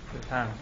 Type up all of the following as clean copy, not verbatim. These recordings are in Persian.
بفرمایید.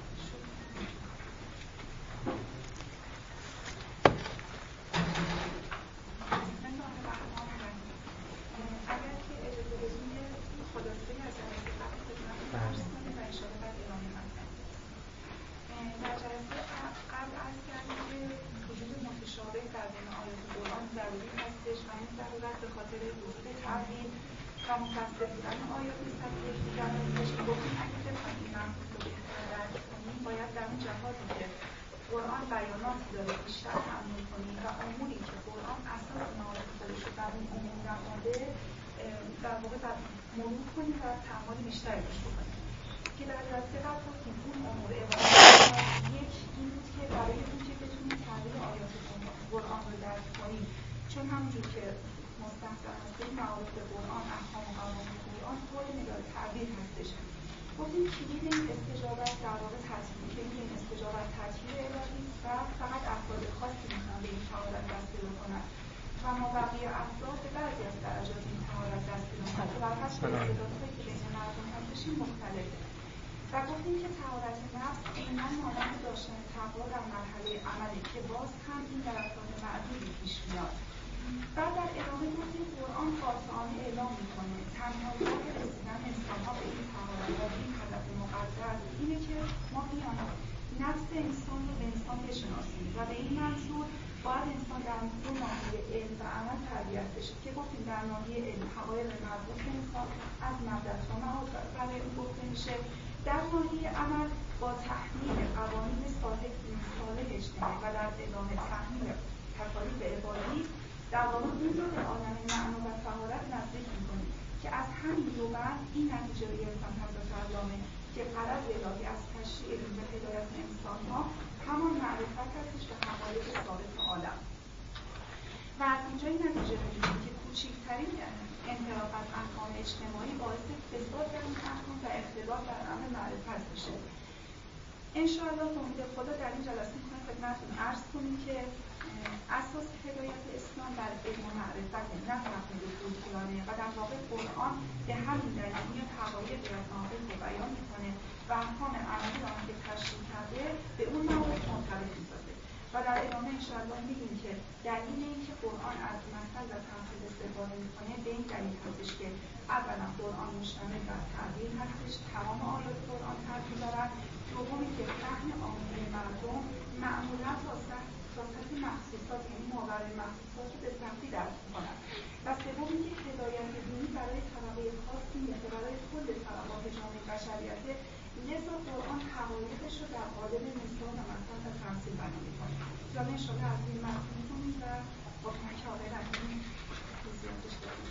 مرور کنیم و تعامل بیشتری داشته بکنیم که در جلسه قبل گفتیم اون امور عبارت یک این بود که برای اینکه بتونیم تعبیر آیات قرآن رو درک کنیم، چون همونجور که مستحضر هستیم معارف قرآن، احکام و قوانین قرآن طور نگاه تعبیر هستش. گفتیم کلید این استجابت در واقع تطبیق، که این استجابت تطبیق الهی و فقط افراد خاصی میتونن به این تعالت دست پیدا کنن و ما بقیه افراد به بعضی از درجات این تعالت دست پیدا کنن که بر حسب استعدادهایی که بین مردم هستشیم مختلفه. و گفتیم که تعالت نفس عیناً مانند داشتن تقوا در مرحله عملی که باز هم این در افراد معدودی پیش میاد. بعد در ادامه گفتیم قرآن قاطعانه اعلام میکنه تنهایی رسیدن انسانها به این تعالت و این هدف مقدس اینه که ما بیان نفس انسان رو به انسان بشناسیم و به این منظور باید انسان در دو ناحیه علم و عمل تربیت بشه که گفتیم در ناحیه علم حقایق مربوط به انسان از مبدأ و معاد برای اون گفته میشه، در ناحیه عمل با تحمیل قوانین صالح اجتماعی و در ادامه تحمیل تکالیف عبادی در واقع اون رو به عالم معنا و طهارت نزدیک میکنیم که از همین دو بند این نتیجه رو گرفتن حضرت علامه که غرض الهی از تشریع دین و هدایت انسان‌ها همان معرفت هستش به حقایق ثابت عالم و از اینجا این نتیجه رو میگیریم که کوچکترین انحراف از احکام اجتماعی باعث فساد در این احکام و اختلاف در امر معرفت میشه. انشاءالله به امید خدا در این جلسه می‌خوایم خدمتتون عرض کنیم که اساس هدایت اسلام بر علم و معرفت نه تقلید طوطیانه و در واقع قرآن به همین دلیل میاد حقایق ناقص رو بیان میکنه و احکام عملی را که تشریح کرده به اون موارد مرتبط میسازه و در ادامه انشاءالله میگیم که دلیل اینکه قرآن از مثل و تمثیل استفاده میکنه به این دلیل هستش که اولا قرآن مشتمل بر تعبیر هستش، تمام آیات قرآن تعبیر دارد، دومی که فهم عامه مردم معمولا تا سطح مخصوصات یعنی ماورای مخصوصات رو به سختی درک می‌کنند و سومی که هدایت دینی برای طبقه خاصی نیست برای کل طبقات جامعه بشریت، لذا قرآن حقایقش رو در قالب مثال و مثل و تمثیل بیان می‌کنه. جامعه انشاءالله از این متن می‌خونیم و با کمک آقای رحیمی توضیحاتش داریم.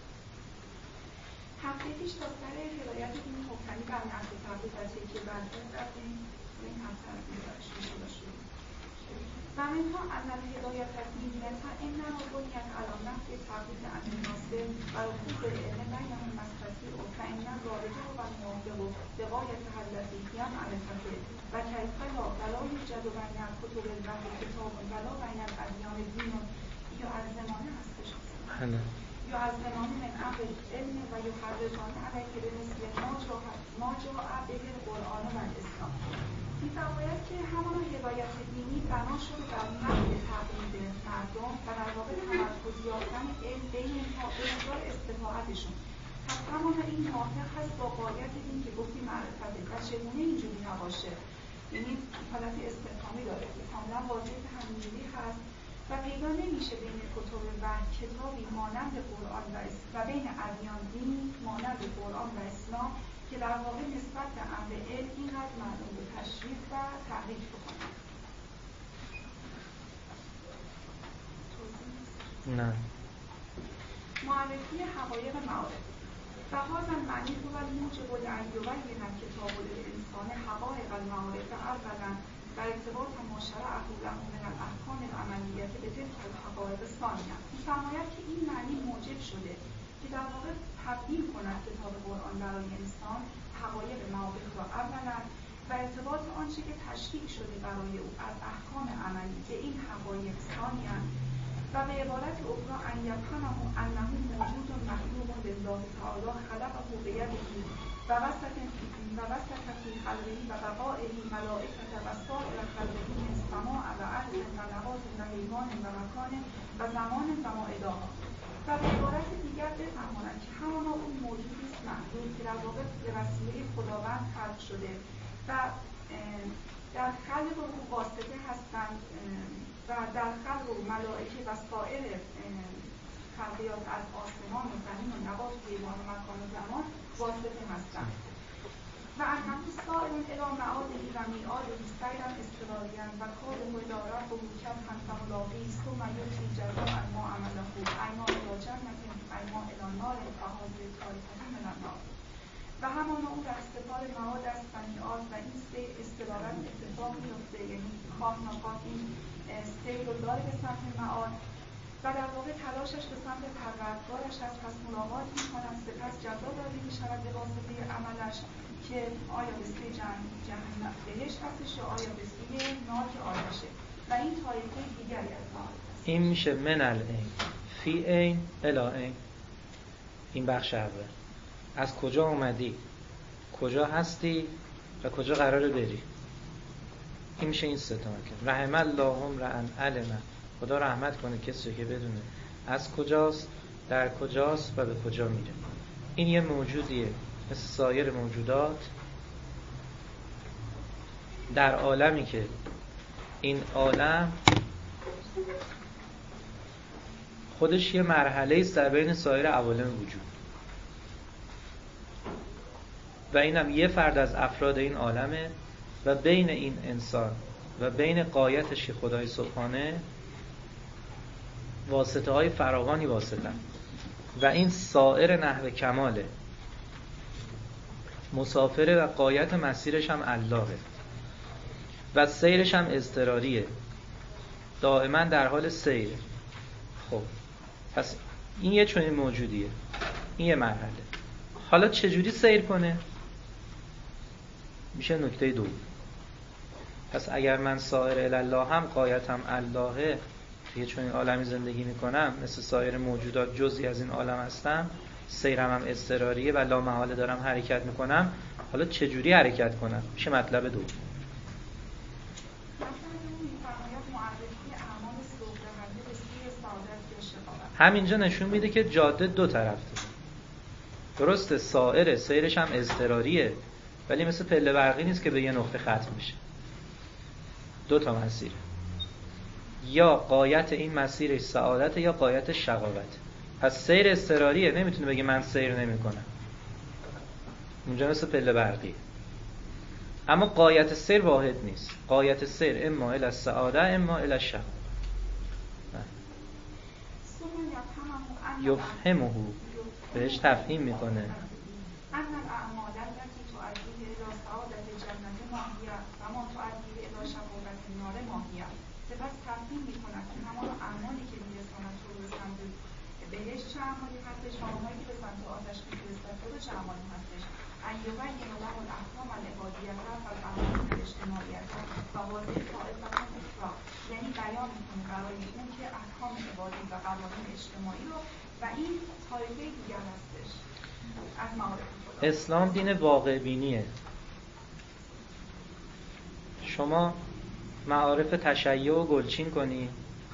هفته پیش تا سر هدایت دینی مبتنی بر نقد تبلیغ و تکیه بر علم رفتیم و این هفته از این برش می‌شود شدیم. و منها ان الهدایت الدینیة انما بنیت علی نفی تبلیغ عن الناصر و رکوب العلم بینهم مستطیع فإن الرابطه و الموافق بغایتها التي هي معرفته و کیف لا یوجد بین کتب الوحی کتاب ولا بین الادیان دین یعظمان هستش یعظمان من امر العلم و یحرضان علیه بمثل ما جاء به القرآن و الاسلام. می‌فرماید که همان هدایت دینی بنا شده بر نقد تقلید مردم و در واقع تمرکز یافتن علم بین انتظار استطاعتشون. پس همان این موافق هست با غایت دین که گفتی معرفته و چگونه اینجوری نباشه، یعنی حالت استفهامی داره که کاملا واضح همینجوری هست و پیدا نمیشه بین کتب و کتابی مانند قرآن و بین ادیان دینی مانند قرآن و اسلام که در واقع نسبت به امر علم اینقدر مردم رو تشریف و تحریک بکنن. نه. معرفی حقایق معارف و هذا المعنی هو الموجب لأن يبين الكتاب للإنسان حقائق المعارف اولا و ارتباط ما شرعه له من الاحکام العملیة بتلك الحقایق ثانیا. می‌فرماید که این معنی موجب شده که در واقع تبیین کند کتاب قرآن برای انسان حقایق معارف را اولا و ارتباط آنچه که تشریع شده برای او از احکام عملی به این حقایق ثانیا و به عبارت اخرى ان یفهمه انه موجود مخلوق لله تعالی خلقه بیده و وسط فی خلقه و بقائه ملائکة و سائر خلقه من سماع و ارض و نبات و حیوان و مکان و زمان و مائداها. و به عبارت دیگر بفهمانند که همانا اون موجودی است محدود که در واقع به وسیله خداوند خلق شده و در خلق او واسطه هستند و در خلق او ملائکه و سایر خلقیات از آسمان و زمین و نبات و حیوان و مکان و زمان واسطه هستند. و انهم سائر الی معاده و میعاده سیرا اضطراریا و کاله الی ربه کدحا فملاقیه ثم یؤتی جزاء ما عمله اما الی جنة اما الی نار فهذه طایفة من النار. و همانا او در استقبال معاد است و میعاد و این سیر اضطرارا اتفاق میفته، یعنی خواه ناخواه این سیر رو داره به سمت معاد و در واقع تلاشش به سمت پروردگارش است. پس ملاقات می‌کند، سپس جزا داده می‌شود به واسطه عملش که آیا به سوی جهنم بهشت هستش یا آیا به سوی نار که آتشه و این طایفه دیگری از معاد است. این میشه من العین فی عین الی عین. این بخش اول. از کجا اومدی، کجا هستی و کجا قراره بری. این میشه این سه تا مکان. رحم الله امرأ علم. خدا رحمت کنه کسی که بدونه از کجاست، در کجاست و به کجا میره. این یه موجودیه مثل سایر موجودات در عالمی که این عالم خودش یه مرحله است در بین سایر عوالم وجود و اینم یه فرد از افراد این عالمه و بین این انسان و بین غایتش خدای سبحانه واسطه های فراوانی واسطه و این سایر نحو کماله، مسافره و غایت مسیرش هم اللهه و سیرش هم اضطراریه، دائما در حال سیره. خب پس این یه چنین موجودیه، این یه مرحله. حالا چجوری سیر کنه؟ میشه نکته دوم. پس اگر من سایر الله هم غایتم اللهه، یه چنین عالمی زندگی میکنم مثل سایر موجودات جزئی از این عالم هستم، سیرم هم اضطراریه و لا محاله دارم حرکت میکنم. حالا چجوری حرکت کنم؟ میشه مطلب دوم. همینجا نشون میده که جاده دو طرف داره. درسته سائره، سیرش هم اضطراریه ولی مثل پله برقی نیست که به یه نقطه ختم میشه. دو تا مسیره، یا غایت این مسیرش سعادت یا غایتش شقاوت. پس سیر اضطراریه، نمیتونه بگه من سیر نمیکنم، اونجا مثل پله برقی. اما غایت سیر واحد نیست، غایت سیر اما الی السعاده اما الی الشقاوت. یفهمه، بهش تفهیم میکنه. سپس تفهیم میکند که همان اعمالی که میرساند تو به سمت بهشت چه اعمالی هستش و اونهایی که به سمت آتش میفرستد تو چه اعمالی هستش. ایوبین له الاحکام العبادیه و القوانین الاجتماعیه و واضح طائفه اخرى، یعنی بیان میکنه برای اون که احکام عبادی و قوانین اجتماعی رو و این طایفه دیگر هستش از معارف خدا. اسلام دین واقع بینیه. شما معارف تشیع و گلچین کنی،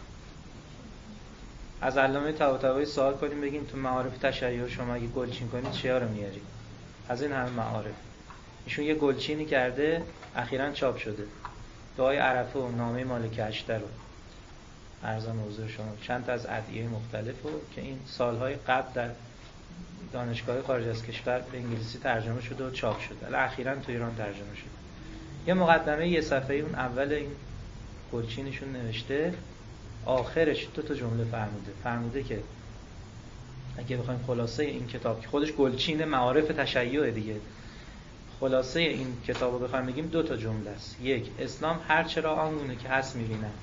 از علامه طباطبایی سوال کنیم بگیم تو معارف تشیع شما اگه گلچین کنید چیا رو میاری؟ از این همه معارف. ایشون یه گلچینی کرده اخیراً چاپ شده، دعای عرفه و نامه مالک اشتر رو عرضم حضور شما، چند تا از ادعیه مختلفو که این سالهای قبل در دانشگاه خارج از کشور به انگلیسی ترجمه شده و چاپ شده، الان اخیراً تو ایران ترجمه شده. یه مقدمه یه صفحه‌ای اون اول این گلچینشون نوشته، آخرش دو تا جمله فرموده که اگه بخوایم خلاصه این کتاب که خودش گلچین معارف تشیع دیگه، خلاصه این کتابو بخوایم بگیم دو تا جمله است. یک، اسلام هر چرا آنگونه که هست می‌بیند.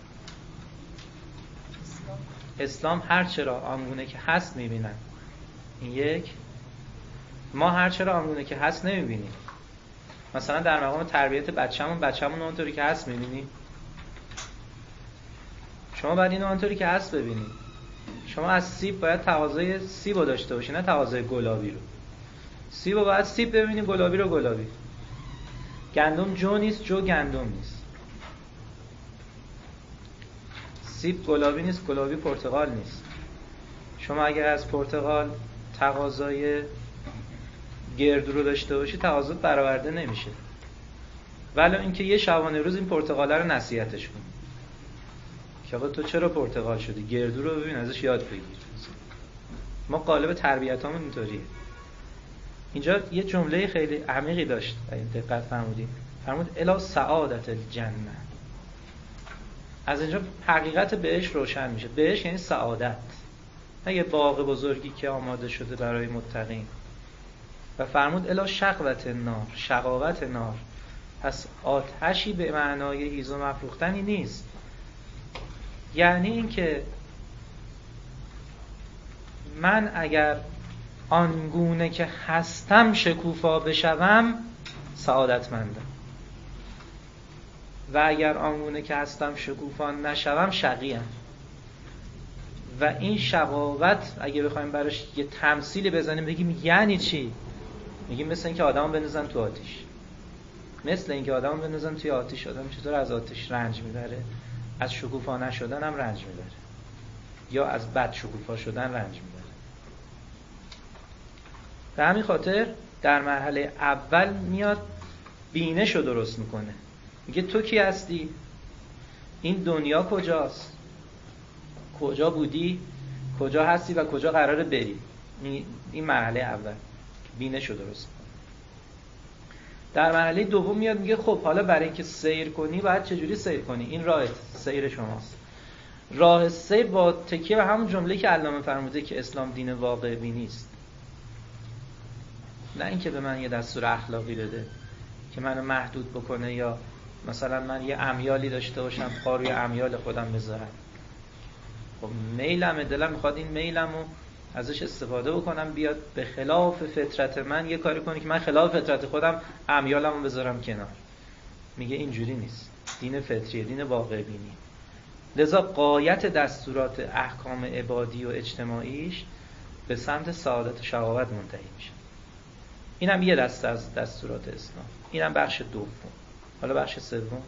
اسلام هر چرا آنگونه که هست می‌بیند. این یک. ما هر چرا آنگونه که هست نمی‌بینیم. مثلا در مقام تربیت بچه‌مون اونطوری که هست می‌بینیم. شما باید اینو اونطوری که هست ببینید. شما از سیب باید تقاضای سیب رو داشته باشی، نه تقاضای گلابی رو. سیب رو باید سیب ببینی، گلابی رو گلابی. گندم جو نیست، جو گندم نیست. سیب گلابی نیست، گلابی پرتقال نیست. شما اگر از پرتقال تقاضای گردو رو داشته باشی، تقاضا برآورده نمیشه. ولی اینکه یه شبانه روز این پرتقاله رو نصیحتش کن که آقا تو چرا پرتقال شدی، گردو رو ببین، ازش یاد بگیر. ما قالب تربیتامون اینطوریه. اینجا یه جمله خیلی عمیقی داشت، این دقت فرمودید. فرمود الی سعادت الجنه. از اینجا حقیقت بهشت روشن میشه. بهشت یعنی سعادت، نه یه باغ بزرگی که آماده شده برای متقین. و فرمود الی شقوت النار، شقاوت نار. پس آتشی به معنای هیزم افروختنی نیست. یعنی این که من اگر آنگونه که هستم شکوفا بشوم سعادتمندم، و اگر آنگونه که هستم شکوفا نشوم شقیم. و این شقاوت اگه بخوایم براش یه تمثیلی بزنیم بگیم یعنی چی؟ میگیم مثل اینکه آدمو بندازن تو آتش. مثل اینکه آدمو بندازن توی آتش، آدم چطور از آتش رنج میبره؟ از شکوفا نشدن هم رنج میبره، یا از بد شکوفا شدن رنج میبره. به همین خاطر در مرحله اول میاد بینش رو درست میکنه. میگه تو کی هستی؟ این دنیا کجاست؟ کجا بودی؟ کجا هستی و کجا قراره بری؟ این مرحله اول بینش رو درست میکنه. در مرحله دوم میاد میگه خب حالا برای اینکه سیر کنی باید چجوری سیر کنی؟ این راه سیر شماست. راه سیر با تکیه به همون جمله که علامه فرموده که اسلام دین واقع بینی است. نه اینکه به من یه دستور اخلاقی بده که منو محدود بکنه، یا مثلا من یه امیالی داشته باشم پا روی امیال خودم بذارم. خب میلمه، دلم میخواد این میلمو ازش استفاده بکنم بیاد به خلاف فطرت من یه کاری کنه که من خلاف فطرت خودم امیالمو بذارم کنار. میگه اینجوری نیست. دین فطریه، دین واقع بینی. لذا غایت دستورات احکام عبادی و اجتماعیش به سمت سعادت و شقاوت منتهی میشه. اینم یه دسته از دستورات اسلام. اینم بخش دوم. حالا بخش سوم.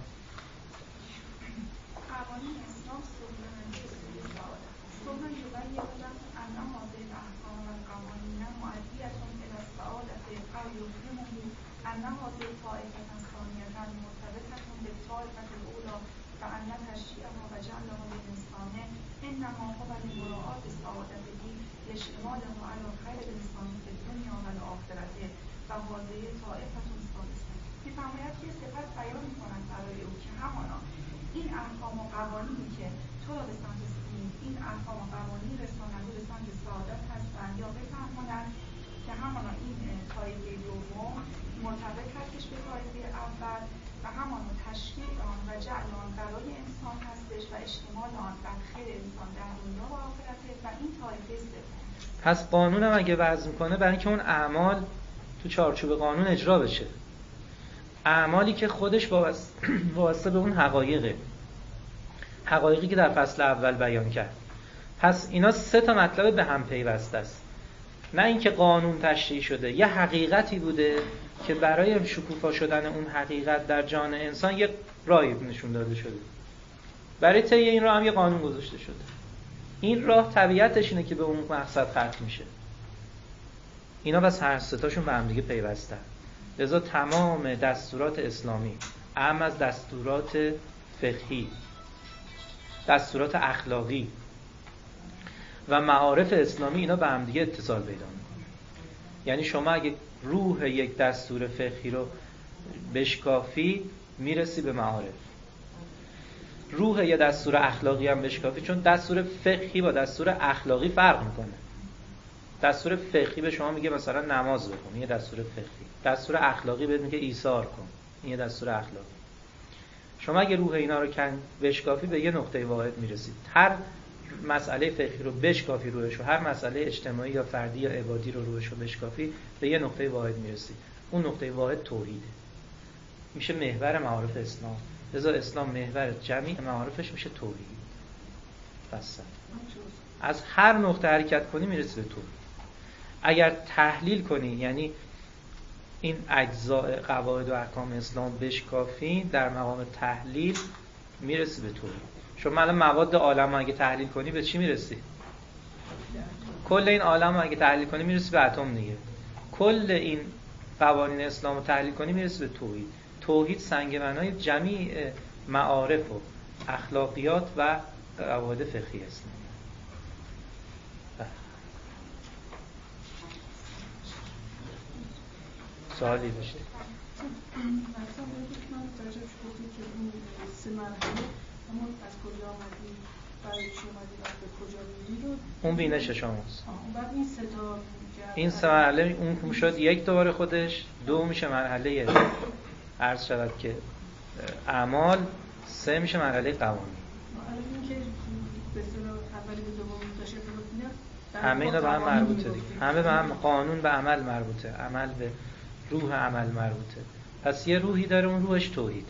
می‌فرماید که سپس بیان می‌کنند برای او که همانا این احکام و قوانینی که تو را به سمت این احکام و قوانین رساننده به سمت سعادت هستند، یا بفهمانند که همانا این طایفه دوم مرتبط هستش به طایفه اول و همانا تشکیل آن و جعل آن برای انسان هستش و اشتمال آن بر خیر انسان در دنیا و آخرته و این طایفه سوم. پس قانونم اگه وضع می‌کنه برای اینکه اون اعمال تو چارچوب قانون اجرا بشه، اعمالی که خودش وابسته به اون حقایقی که در فصل اول بیان کرد. پس اینا سه تا مطلب به هم پیوسته است. نه اینکه قانون تشریع شده، یه حقیقتی بوده که برای شکوفا شدن اون حقیقت در جان انسان یه راهی نشون داده شده. برای طی این راه هم یه قانون گذاشته شده. این راه طبیعتش اینه که به اون مقصد ختم میشه. اینا بس هر سه تاشون به هم دیگه پیوستن. لذا تمام دستورات اسلامی، اهم از دستورات فقهی، دستورات اخلاقی و معارف اسلامی، اینا به هم دیگه اتصال پیدا میکنه. یعنی شما اگه روح یک دستور فقهی رو بشکافی میرسی به معارف. روح یه دستور اخلاقی هم بشکافی، چون دستور فقهی با دستور اخلاقی فرق میکنه. دستور فقهی به شما میگه مثلا نماز بخون، یه دستور فقهی. دستور اخلاقی بهت میگه ایثار کن، این یه دستور اخلاقی. شما اگه روح اینا رو بشکافی به یه نقطه واحد میرسید. هر مسئله فقهی رو بشکافی روحش، و هر مسئله اجتماعی یا فردی یا عبادی رو روحش رو بشکافی به یه نقطه واحد میرسید. اون نقطه واحد توحیده، میشه محور معارف اسلام. لذا اسلام محور جمعی معارفش میشه توحید. بس از هر نقطه حرکت کنی میرسی به توحید. اگر تحلیل کنی، یعنی این اجزاء قواعد و احکام اسلام بشکافی، در مقام تحلیل میرسی به توحید. شما الان مواد عالم اگه تحلیل کنی به چی میرسی؟ کل این عالم اگه تحلیل کنی میرسی به اتم دیگه. کل این قوانین اسلام رو تحلیل کنی میرسی به توحید. توحید سنگ بنای جمیع معارف و اخلاقیات و قواعد فقهی است. سوالی داشته؟ مثلا من درجه گفتید که این 3 مرحله اما از کجا آمدی، برای چی اومدی و به کجا میری رو اون بینش شماست. بعد این 3 تا این 3 مرحله اون شد یک دوباره خودش، 2 میشه مرحله عرض شود که اعمال، 3 میشه مرحله قوانین. این که به اصطلاح اولی به دوم داشته ارتباط همه اینا به هم مربوطه دیگه. همه به هم، قانون به عمل مربوطه، عمل به روح عمل مربوطه. پس یه روحی داره، اون روحش توحید.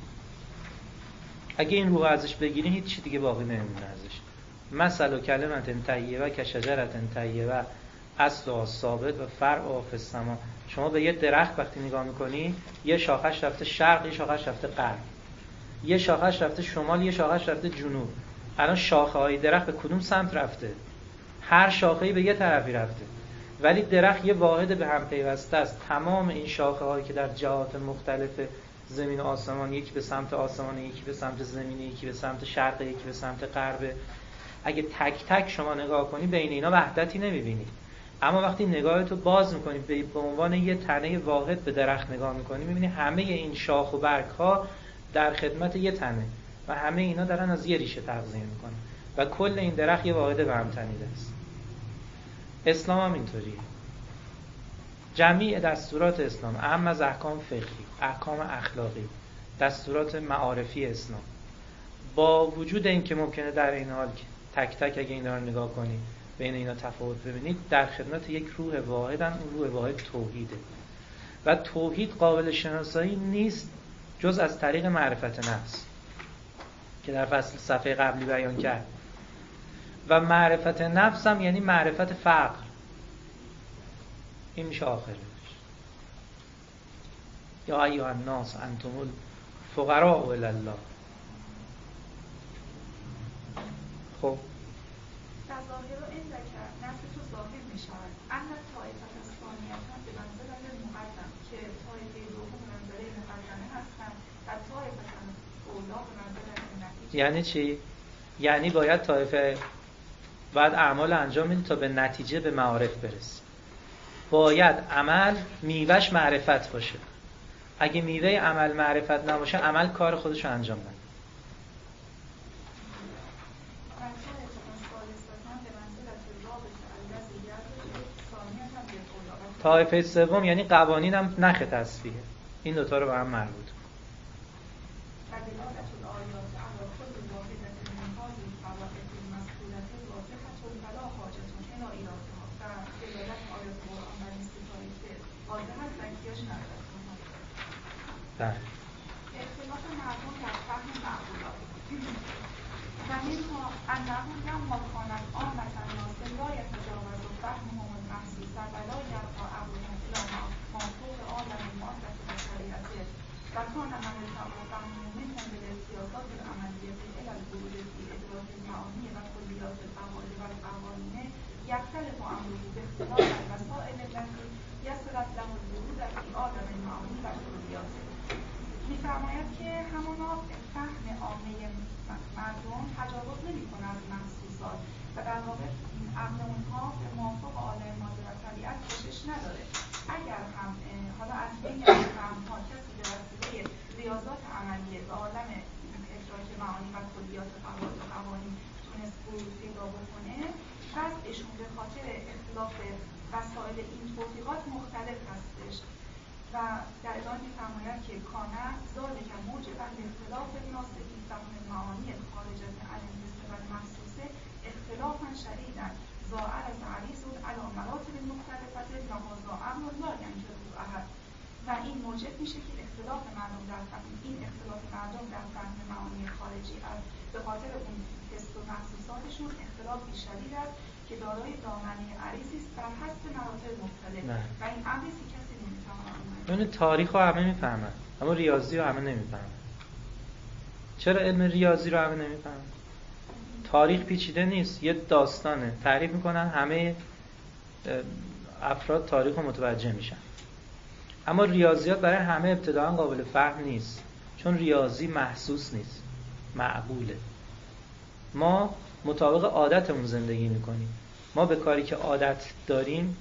اگه این روح ازش بگیری هیچ چی دیگه باقی نمیمونه ازش. مثل کلمت طیبه کشجرة طیبه اصلها ثابت و فرعها فی السماء. شما به یه درخت وقتی نگاه میکنی، یه شاخش رفته شرق، یه شاخش رفته غرب، یه شاخش رفته شمال، یه شاخش رفته جنوب. الان شاخه های درخت به کدوم سمت رفته؟ هر شاخه‌ای به یه طرفی رفته، ولی درخت یه واحد به هم پیوسته است. تمام این شاخه هایی که در جهات مختلف زمین و آسمان، یکی به سمت آسمان، یکی به سمت زمین، یکی به سمت شرق، یکی به سمت غرب، اگه تک تک شما نگاه کنی بین اینا وحدتی نمیبینی. اما وقتی نگاهتو باز میکنی به عنوان یه تنه واحد به درخت نگاه میکنی، میبینی همه این شاخ و برگ ها در خدمت یه تنه و همه اینا دارن از یه ریشه تغذیه میکنن و کل این درخت یه واحد به هم تنیده است. اسلام هم اینطوریه. جمیع دستورات اسلام، اهم از احکام فقهی، احکام اخلاقی، دستورات معارفی اسلام، با وجود اینکه ممکنه در این حال تک تک اگه اینا رو نگاه کنی بین اینا تفاوت ببینید، در خدمت یک روح واحدن. اون روح واحد توحیده و توحید قابل شناسایی نیست جز از طریق معرفت نفس که در فصل صفحه قبلی بیان کرد. و معرفت نفس هم یعنی معرفت فقر. این میشه آخرش. یا ایها الناس انتم الفقراء الی الله. خب در ظاهر و این ذکر نفس تو ظاهر می شود. اما طایفه از ثانیت هم به منزله مقدم که طایفه دوم منزله مقدمه هستند و طایفه از اولا به منزله نتیجه. یعنی چی؟ یعنی باید طایفه بعد اعمال انجام میدی تا به نتیجه، به معارف برسی. باید عمل میوهش معرفت باشه. اگه میوه عمل معرفت نباشه، عمل کار خودشو انجام نده. طایفه سوم یعنی قوانین هم نخ تصفیه. این دوتا رو به هم مربوط. اختلاف مردم در فهم معقولات و منها انه لما کانت عامة الناس لا یتجاوز فهمهم المحسوس و لا یبقی عقلهم الی ما فوق عالم المعرفة بالشریعة و کان من ارتقى فهمهم منهم بالسیاسات العملیة الی الورود فی ادراک المعانی و کلیات القواعد و القوانین یختلف امره باختلاف الوسائل التي یسرت له الورود فی عالم المعانی و کلیات. می‌فرماید که همانا فهم عامه مردم تجاوز نمی‌کند محسوسات و در واقع عقل اونها به موافق عالم ماده و طبیعت کشش نداره. اگر هم حالا از بین این فهم‌ها کسی به وسیله ریاضات عملیه به عالم ادراک معانی و کلیات قواعد و قوانین تونست ورود پیدا بکنه، وضعشون به خاطر اختلاف وسایل این توضیحات مختلف هستش. و در ادامه می‌فرماید که کانه ذالک موجبا لاختلاف الناس فی فهم المعانی خارجة عن الحس والمحسوسه اختلافا شدیدا ظاهر از عریض علی مراتب مختلفة و هذا امر لا ینکره احد. و این موجب میشه که اختلاف مردم در فهم، این اختلاف مردم در فهم معانی خارجی از به خاطر اون حس و محسوساتشون اختلافی شدید است که دارای دامنه عریضی است بر حسب مراتب مختلف. و این امری که کسی تمام. تاریخ رو همه میفهمن اما ریاضی رو همه نمیفهمن. چرا علم ریاضی رو همه نمیفهمن؟ تاریخ پیچیده نیست، یه داستانه، تعریف میکنن، همه افراد تاریخ رو متوجه میشن. اما ریاضیات برای همه ابتداعا قابل فهم نیست، چون ریاضی محسوس نیست، معقوله. ما مطابق عادتمون زندگی میکنیم. ما به کاری که عادت داریم،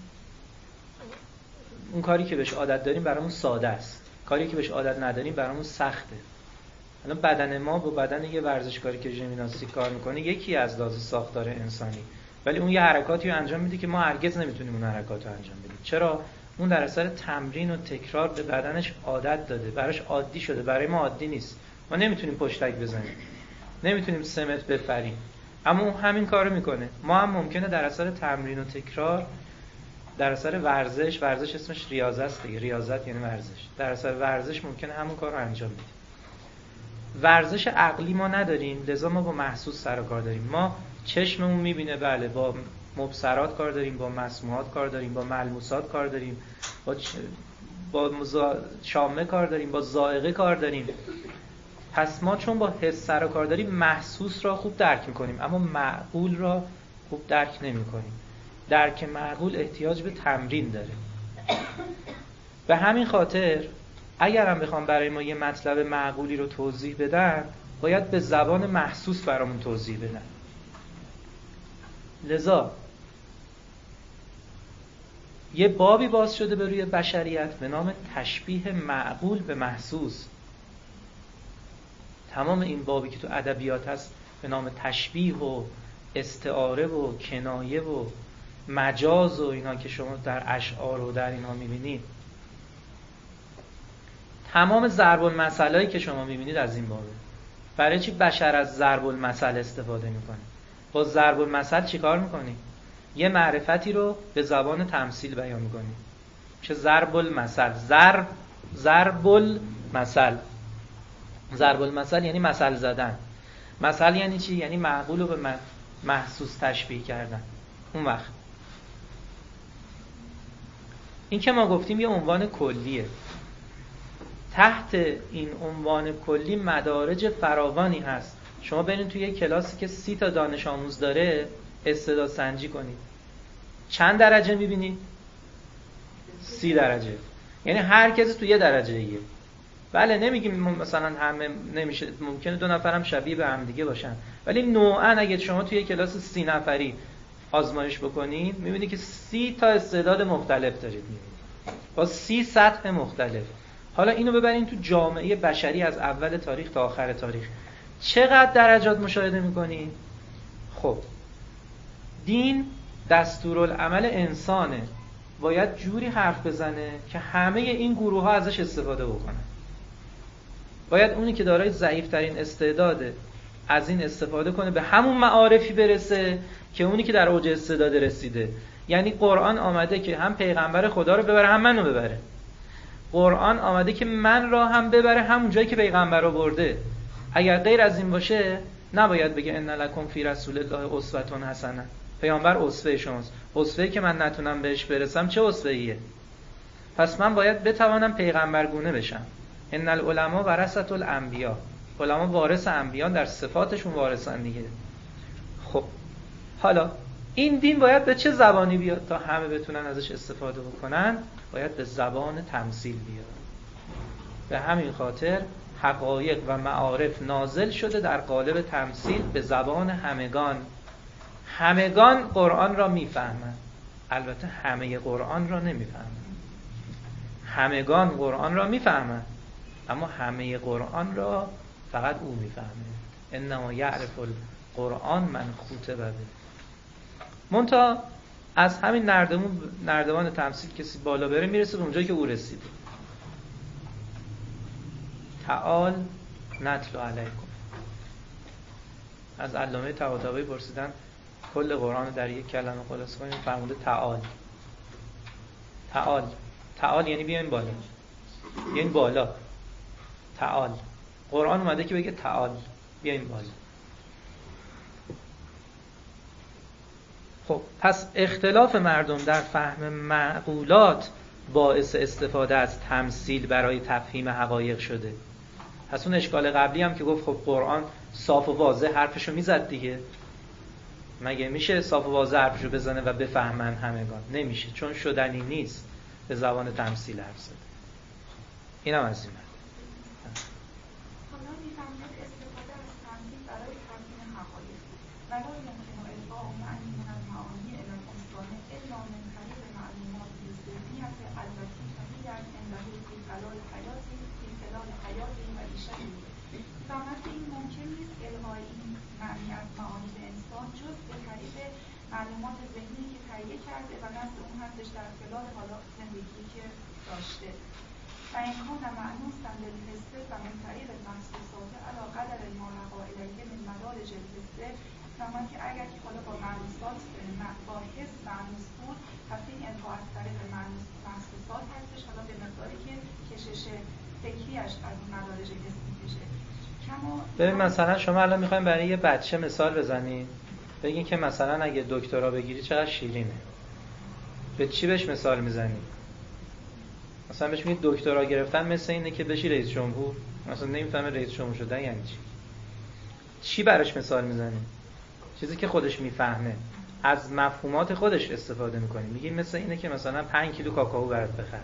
اون کاری که بهش عادت داریم برامون ساده است، کاری که بهش عادت نداریم برامون سخته. الان بدن ما با بدن یه ورزشکاری که ژیمناستیک کار میکنه یکی از لحاظ ساختار انسانی، ولی اون یه حرکاتی رو انجام میده که ما هرگز نمیتونیم اون حرکات رو انجام بدیم. چرا؟ اون در اثر تمرین و تکرار به بدنش عادت داده، براش عادی شده. برای ما عادی نیست. ما نمیتونیم پشتک بزنیم، نمیتونیم 3 متر بپریم، اما اون همین کارو میکنه. ما هم ممکنه در اثر تمرین و تکرار، در اثر ورزش اسمش ریاضت است دیگه، ریاضت یعنی ورزش، در اثر ورزش ممکنه همون کارو انجام بدیم. ورزش عقلی ما نداریم، لذا ما با محسوس سر و کار داریم. ما چشممون میبینه، بله، با مبصرات کار داریم، با مسموعات کار داریم، با ملموسات کار داریم، با شامه کار داریم، با ذائقه کار داریم. پس ما چون با حس سر و کار داریم، محسوس را خوب درک میکنیم اما معقول را خوب درک نمیکنیم. درک معقول احتیاج به تمرین داره. به همین خاطر اگر هم بخوام برای ما یه مطلب معقولی رو توضیح بدن، باید به زبان محسوس برامون توضیح بدن. لذا یه بابی باز شده به روی بشریت به نام تشبیه معقول به محسوس. تمام این بابی که تو ادبیات هست به نام تشبیه و استعاره و کنایه و مجاز و اینا که شما در اشعار و در اینا میبینید، تمام ضرب المثلایی که شما میبینید از این بابه. برای چی بشر از ضرب المثل استفاده میکنه؟ با ضرب المثل چی کار میکنی؟ یه معرفتی رو به زبان تمثیل بیان میکنی. چه ضرب المثل؟ ضرب المثل. ضرب المثل یعنی مثل زدن. مثل یعنی چی؟ یعنی معقول رو به محسوس تشبیه کردن. اون وقت این که ما گفتیم یه عنوان کلیه. تحت این عنوان کلی مدارج فراوانی هست. شما برین توی یه کلاسی که 30 تا دانش آموز داره استعداد سنجی کنید. چند درجه میبینید؟ 30 درجه. یعنی هر کسی توی یه درجه ایه. بله نمیگیم مثلا همه نمیشه، ممکنه 2 نفرم شبیه به هم دیگه باشن، ولی نوعا اگه شما توی کلاس 30 نفری آزمایش بکنید میبینید که 30 تا استعداد مختلف دارید، میبینید با 30 سطح مختلف. حالا اینو ببرین تو جامعه بشری از اول تاریخ تا آخر تاریخ چقدر درجات مشاهده میکنید؟ خب دین دستورالعمل انسانه، باید جوری حرف بزنه که همه این گروه ها ازش استفاده بکنن. باید اونی که دارای ضعیف‌ترین استعداده از این استفاده کنه، به همون معارفی برسه که اونی که در اوج استعداد رسیده. یعنی قرآن آمده که هم پیغمبر خدا رو ببره هم منو ببره. قرآن آمده که من را هم ببره همون جایی که پیغمبر رو برده. اگر غیر از این باشه نباید بگه ان لکم فی رسول الله اسوه حسنه. پیامبر اسوه شماست. اسوه‌ای که من نتونم بهش برسم چه اسوه‌ایه؟ پس من باید بتوانم پیغمبرگونه بشم. ان العلماء ورثة الانبیاء. علما وارث انبیان، در صفاتشون وارثن دیگه. خب حالا این دین باید به چه زبانی بیاد تا همه بتونن ازش استفاده بکنن؟ باید به زبان تمثیل بیاد. به همین خاطر حقایق و معارف نازل شده در قالب تمثیل به زبان همگان. همگان قرآن را میفهمند. البته همه قرآن را نمیفهمند. همگان قرآن را میفهمند اما همه قرآن را فقط او میفهمه. انما یعرف القرآن من خطب به. منتها از همین نردبان تمثیل کسی بالا بره میرسه به اونجایی که او رسیده. تعال نتلو علیکم. از علامه طباطبایی پرسیدن کل قرآن رو در یک کلمه خلاصه کنیم، فرموده تعال. تعال، تعال یعنی بیاین بالا، یعنی بالا. تعال، قرآن اومده که بگه تعال، بیاین بالا. خب پس اختلاف مردم در فهم معقولات باعث استفاده از تمثیل برای تفهیم حقایق شده. پس اون اشکال قبلی هم که گفت خب قرآن صاف و واضح حرفشو میزد دیگه، مگه میشه صاف و واضح حرفشو بزنه و بفهمن همگان؟ نمیشه، چون شدنی نیست به زبان تمثیل حرف زده. اینم از این حالا میفهمید استفاده از تمثیل برای تفهیم حقایق ولا يمكن إلقاء معنی من المعانی إلى الأذهان إلا من طریق معلومات ذهنیة التي تهیأت عنده في خلال حیاتی و ایشانی. میفهمد این ممکن نیست القای این معنی از معانی به انسان جز به طریق معلومات ذهنی که تهیه کرده و نزد اون هستش در خلال حالا زندگی که داشته. و امکان معنوسا للحسه و من طریق محسوسات علی قدر ما لقا الیه من مدارج الحسه. زمان که اگر که حالا با محسوسات با حس معنوس بود، پس این القا از طریق محسوسات هستش، حالا به مقداری که کشش فکریش از این مدارج حس میکشه. ببین مثلا شما الان میخوایم برای یه بچه مثال بزنید، بگین که مثلا اگه دکترا بگیری چقدر شیرینه، به چی بهش مثال میزنی؟ مثلا بهش میگی دکترا گرفتن مثل اینه که بشی رئیس جمهور، مثلا نمیفهمه رئیس جمهور شدن یعنی چی براش مثال میزنی؟ چیزی که خودش میفهمه، از مفهومات خودش استفاده میکنی. میگی مثل اینه که مثلا 5 کیلو کاکائو برات بخرم.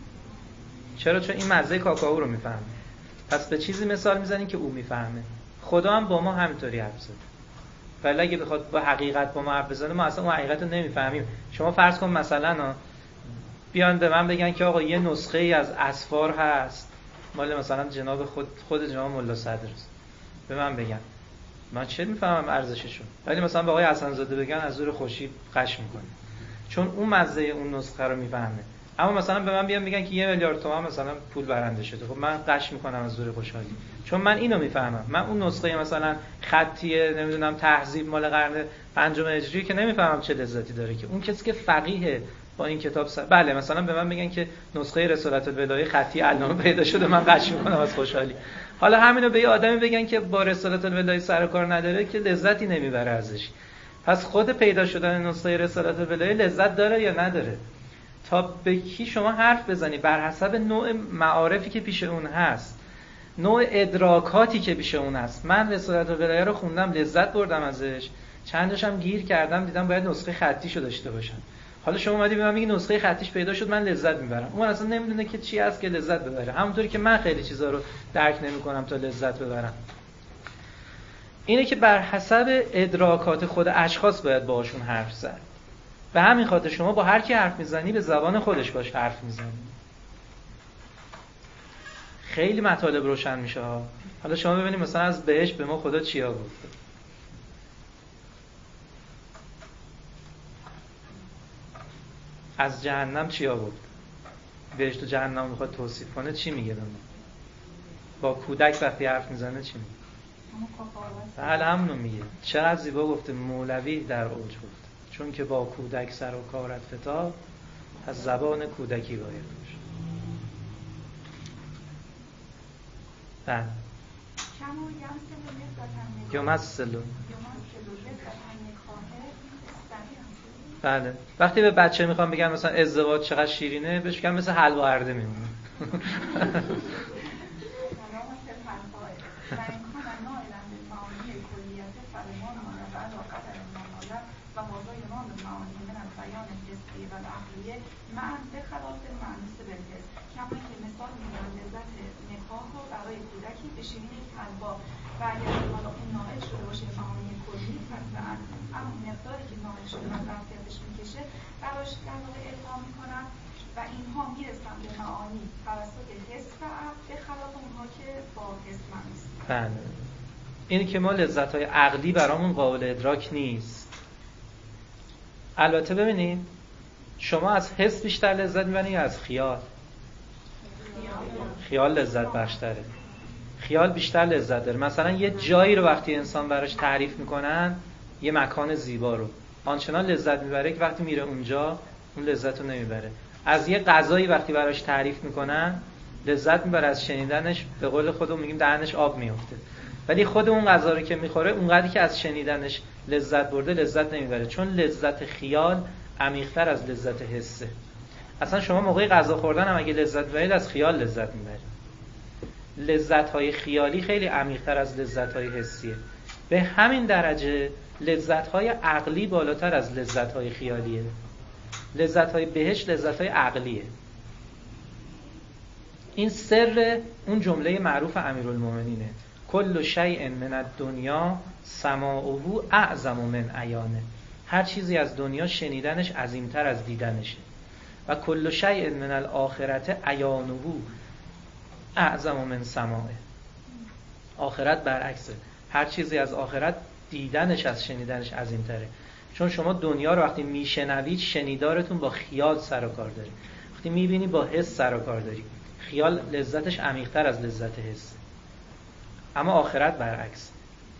چرا؟ چون این مزه کاکائو رو میفهمه. پس به چیزی مثال میزنی که او میفهمه. خدا هم با ما همینطوری حرف زده. ولی اگه بخواد با حقیقت با ما حرف بزنه، ما اصلا اون حقیقت رو نمیفهمیم. شما فرض کن مثلا بیان به من بگن که آقا یه نسخه ای از اسفار هست مال مثلا جناب خود جناب ملا صدر است، به من بگن، من چه میفهمم ارزششو؟ ولی مثلا به آقای حسن زاده بگن از زور خوشی قش میکنه، چون اون مزه اون نسخه رو میفهمه. اما مثلا به من بیان میگن که 1 میلیارد تومان مثلا پول برنده شده، خب من قش میکنم از زور خوشحالی، چون من اینو میفهمم. من اون نسخه مثلا خطیه نمیدونم تهذیب مال قرن 5 هجری که نمیفهمم چه لذتی داره، که اون کسی که فقیه با این کتاب بله مثلا به من میگن که نسخه رسالت الولایه خطی علامه پیدا شده، من قش میکنم از خوشحالی. حالا همینو به یه آدمی بگن که با رسالت الولایه سر کار نداره، که لذتی نمیبره ازش. پس خود پیدا شدن نسخه رسالت الولایه لذت داره یا نداره؟ تا به کی شما حرف بزنی بر حسب نوع معارفی که پیش اون هست، نوع ادراکاتی که پیش اون هست. من رسالت الولایه رو خوندم، لذت بردم ازش، چندشم گیر کردم، دیدم باید نسخه خطیشو داشته باشم. حالا شما اومدی به من میگی نسخه خطیش پیدا شد، من لذت میبرم. اون اصلا نمیدونه که چی هست که لذت ببره، همونطوری که من خیلی چیزا رو درک نمیکنم تا لذت ببرم. اینه که بر حسب ادراکات خود اشخاص باید باهاشون حرف زد. به همین خاطر شما با هر کی حرف میزنی به زبان خودش باش حرف میزنی. خیلی مطالب روشن میشه ها. حالا شما ببینید مثلا از بهشت به ما خدا چیا گفته. از جهنم چیا گفت؟ بهشت و جهنم میخواد توصیف کنه، چی میگه به ما؟ با کودک وقتی حرف میزنه چی میگه؟ بله همونو میگه. چقدر زیبا گفته مولوی در اوج گفته، چون که با کودک سر و کارت فتاد، از زبان کودکی باید باشه. بله یمثلو. بله وقتی به بچه میخوام بگم مثلا ازدواج چقدر شیرینه، بهش میگم مثل حلوا هرده میمونه. و اگر حالا اون نائل شده باشه معانی کلی، پس اما مقداری که نائل شده و ظرفیتش میکشه براش در واقع القا میکنن و اینها میرسن به معانی توسط حس و عقل، به خلاف اونها که با حس نیست. بله این که ما لذت‌های عقلی برامون قابل ادراک نیست. البته ببینید شما از حس بیشتر لذت میبرید یا از خیال؟ خیال لذت بخش‌تره. خیال بیشتر لذت داره. مثلا یه جایی رو وقتی انسان براش تعریف میکنن، یه مکان زیبا رو، آنچنان لذت میبره که وقتی میره اونجا اون لذت رو نمیبره. از یه غذایی وقتی براش تعریف میکنن لذت میبره از شنیدنش، به قول خودمون میگیم دهنش آب میفته. ولی خود اون غذا رو که میخوره، اونقدری که از شنیدنش لذت برده لذت نمیبره، چون لذت خیال عمیق‌تر از لذت حسه. اصلا شما موقع غذا خوردن هم اگه لذت میبرید از خیال لذت میبرید. لذت‌های خیالی خیلی عمیق‌تر از لذت‌های حسیه. به همین درجه لذت‌های عقلی بالاتر از لذت‌های خیالیه. لذت‌های بهشت لذت‌های عقلیه. این سر اون جمله معروف امیرالمومنینه: کل شیء من الدنیا سماعه اعظم من عیانه. هر چیزی از دنیا شنیدنش عظیم‌تر از دیدنشه. و کل شیء من الاخرة عیانه اعظم من سماعه. آخرت برعکسه. هر چیزی از آخرت دیدنش از شنیدنش عظیم‌تره. چون شما دنیا رو وقتی میشنوید شنیدارتون با خیال سر و کار داره. وقتی میبینی با حس سر و کار داری. خیال لذتش عمیق‌تر از لذت حس. اما آخرت برعکس.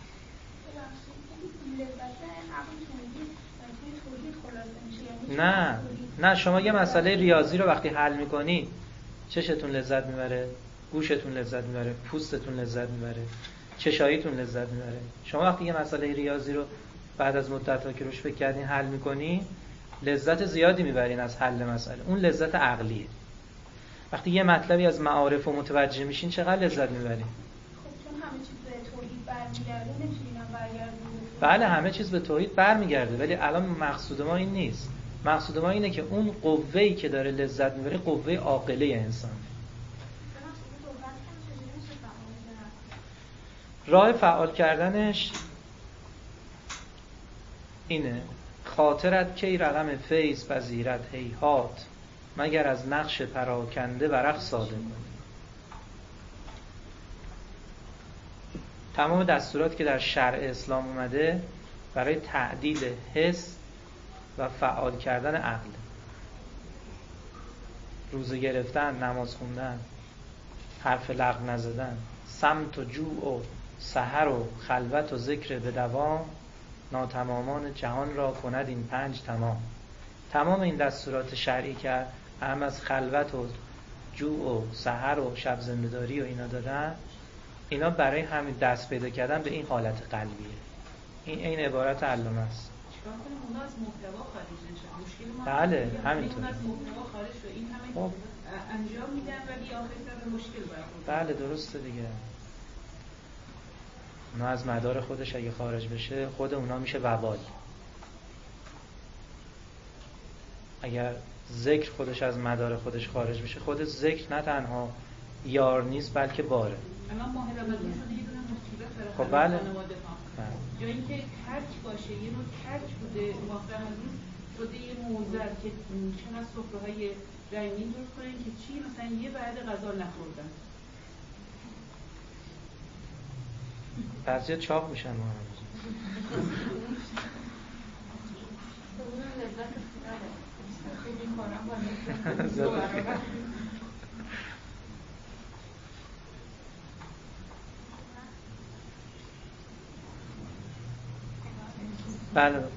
نه شما یه مسئله ریاضی رو وقتی حل میکنی چشتون لذت میبره، گوشتون لذت میبره، پوستتون لذت میبره، چشاییتون لذت میبره. شما وقتی یه مسئله ریاضی رو بعد از مدت‌ها که روش فکر کردین حل میکنی لذت زیادی میبرین از حل مسئله. اون لذت عقلیه. وقتی یه مطلبی از معارف و متوجه میشین چقدر لذت میبرین؟ خب چون همه چیز به توحید برمیگرده نمیتونیم برگردونیم. بله همه چیز به توحید برمیگرده، ولی الان مقصود ما این نیست. مقصود ما اینه که اون قوه‌ای که داره لذت میبره قوه عاقله انسان. راه فعال کردنش اینه: خاطرت کی رقم فیض پذیرت هیهات، مگر از نقش پراکنده ورق ساده کنی. تمام دستورات که در شرع اسلام اومده برای تعدیل حس و فعال کردن عقل. روزه گرفتن، نماز خوندن، حرف لغو نزدن، صمت و جوع و سحر و خلوت و ذکر به دوام، ناتمامان جهان را کند این 5 تمام. تمام این دستورات شرعی که هم از خلوت و جوع و سحر و شب زنده‌داری و اینا دادن، اینا برای همین دست پیدا کردن به این حالت قلبیه. این عبارت علامه است. چیکار کنیم اونا از محتوا خارج نشن؟ مشکل ما بله همینطور. از محتوا خارج شد. این همه خب انجام میدن ولی آخر سر به مشکل برخورد. بله درسته دیگه. اونا از مدار خودش اگه خارج بشه خود اونا میشه وبال. اگر ذکر خودش از مدار خودش خارج بشه، خود ذکر نه تنها یار نیست بلکه باره. الان ماه رمضان شده یه دونه مصیبت خب بله. یا اینکه ترک باشه، یه نوع ترک بوده ماه رمضان شده یه موزر که چقدر سفره‌های رنگین درست کنن که چی مثلا یه بعد غذا نخوردن. بعضی چاق میشن ماه رمضان. بله بله.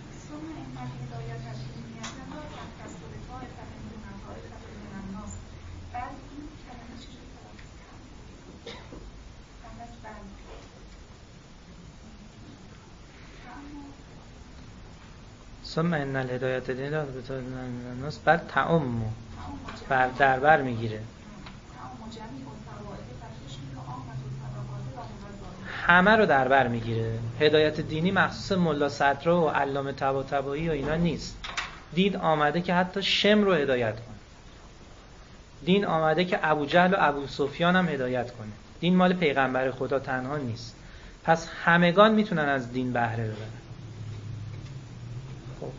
ثم ان الهدایت دین را به الناس بر تعم در میگیره، همه رو در بر میگیره. هدایت دینی مخصوص ملا صدرا و علامه طباطبایی و اینا نیست. دین آمده که حتی شم رو هدایت کنه. دین آمده که ابوجهل و ابوسفیان هم هدایت کنه. دین مال پیغمبر خدا تنها نیست. پس همگان میتونن از دین بهره ببرن. خب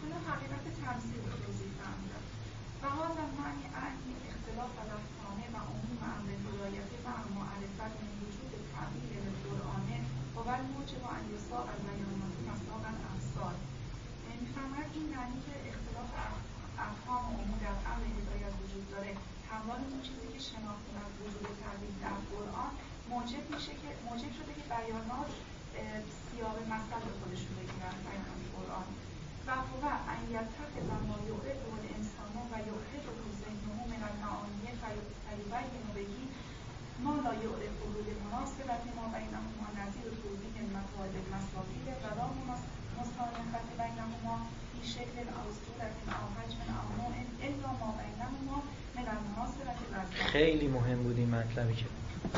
موجب شده که بیانات سیاق مطلب به خودشون بگیرن بیانات قرآن و هو ان یتخذ ما یعرض الانسان و یعرض ذهنه من المعانی فیبین به ما لا تهیع حلول مناسبت ما بینهما نظیر توضیح مطالب مساویه و لا مصالحت بینهما فی شکل او صورت او حجم او نوع الا ما بینهما من المناسبت لازمه. خیلی مهم بود این مطلبی که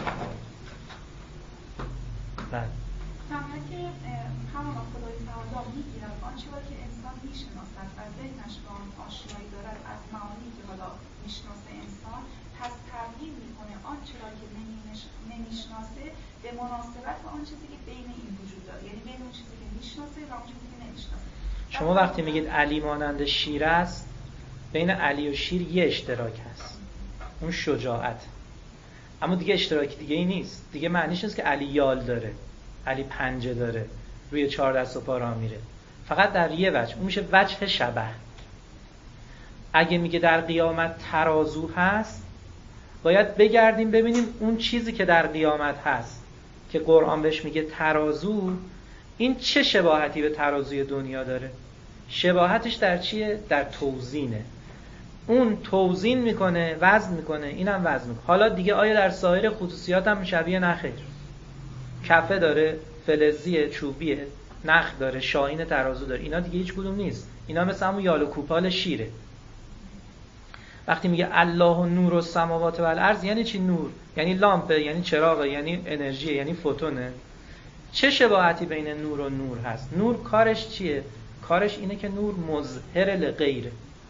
همه که همانا خدای تعالی میگیرد آنچه را که انسان میشناسد و ذهنش با آن آشنایی دارد از معانی که حالا میشناسه انسان، پس تغییر میکنه آنچه را که نمیشناسه به مناسبت آن چیزی که بین این وجود داره، یعنی بین اون چیزی که میشناسه و اون چیزی که نمیشناسه. شما وقتی میگید علی مانند شیر است، بین علی و شیر یه اشتراک هست، اون شجاعت. اما دیگه اشتراکی دیگه ای نیست. دیگه معنیش نیست که علی یال داره، علی پنجه داره، روی 4 دست و پا راه میره. فقط در یه وجه، اون میشه وجه شبه. اگه میگه در قیامت ترازو هست، باید بگردیم ببینیم اون چیزی که در قیامت هست که قرآن بهش میگه ترازو، این چه شباهتی به ترازوی دنیا داره؟ شباهتش در چیه؟ در توزینه. اون توزین میکنه، وزن میکنه، اینم وزن میکنه. حالا دیگه آیا در سایر خصوصیات هم شبیه؟ نخیر. کفه داره، فلزیه، چوبیه، نخ داره، شاهین ترازو داره. اینا دیگه هیچ کدوم نیست. اینا مثل همون یال و کوپال شیره. وقتی میگه الله نور السماوات و الارض، یعنی چی نور؟ یعنی لامپه، یعنی چراغه، یعنی انرژی، یعنی فوتونه. چه شباهتی بین نور و نور هست؟ نور کارش چیه؟ کارش اینه که نور مظهر لغیره.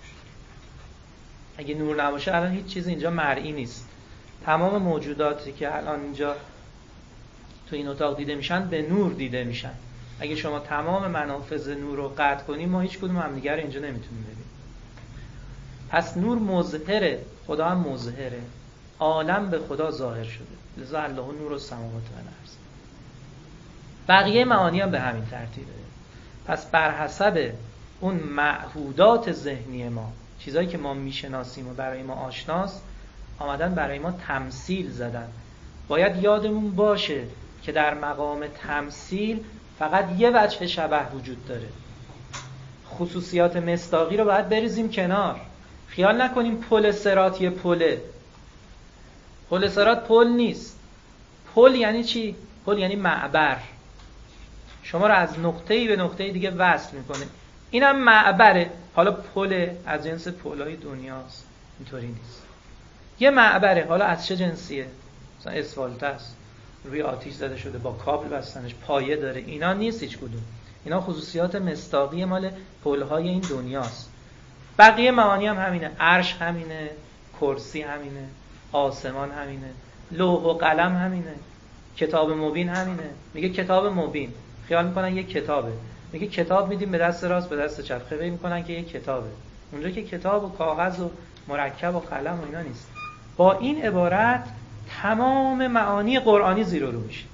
اگه نور نباشه الان هیچ چیز اینجا مرئی نیست. تمام موجوداتی که الان اینجا تو این اتاق دیده میشن به نور دیده میشن. اگه شما تمام منافذ نور رو قطع کنی، ما هیچ کدوم هم دیگه رو اینجا نمیتونیم ببینیم. پس نور مظهره، خدا هم مظهره. عالم به خدا ظاهر شده. لذا الله نور السماوات و الارض. بقیه معانی هم به همین ترتیبه. پس بر حسب اون معهودات ذهنی ما، چیزایی که ما میشناسیم و برای ما آشناست، آمدن برای ما تمثیل زدن. باید یادمون باشه که در مقام تمثیل فقط یه وجه شبه وجود داره. خصوصیات مصداقی رو باید بریزیم کنار. خیال نکنیم پل صراط یه پله. پل صراط پل نیست. پل یعنی چی؟ پل یعنی معبر. شما رو از نقطه‌ای به نقطه دیگه وصل میکنه. اینم معبره. حالا پل از جنس پل‌های دنیاست، اینطوری نیست. یه معبره. حالا از چه جنسیه؟ مثلا اسفالت است، روی آتیش زده شده، با کابل بستنش، پایه داره. اینا نیست هیچ کدوم. اینا خصوصیات مصداقی مال پل‌های این دنیاست. بقیه معانی هم همینه. عرش همینه، کرسی همینه، آسمان همینه، لوح و قلم همینه، کتاب مبین همینه. میگه کتاب مبین، خیال میکنن یک کتابه. میگه کتاب میدیم به دست راست به دست چپ، خیلی میکنن که یک کتابه. اونجا که کتاب و کاغذ و مرکب و قلم و اینا نیست. با این عبارت تمام معانی قرآنی زیر و رو میشه.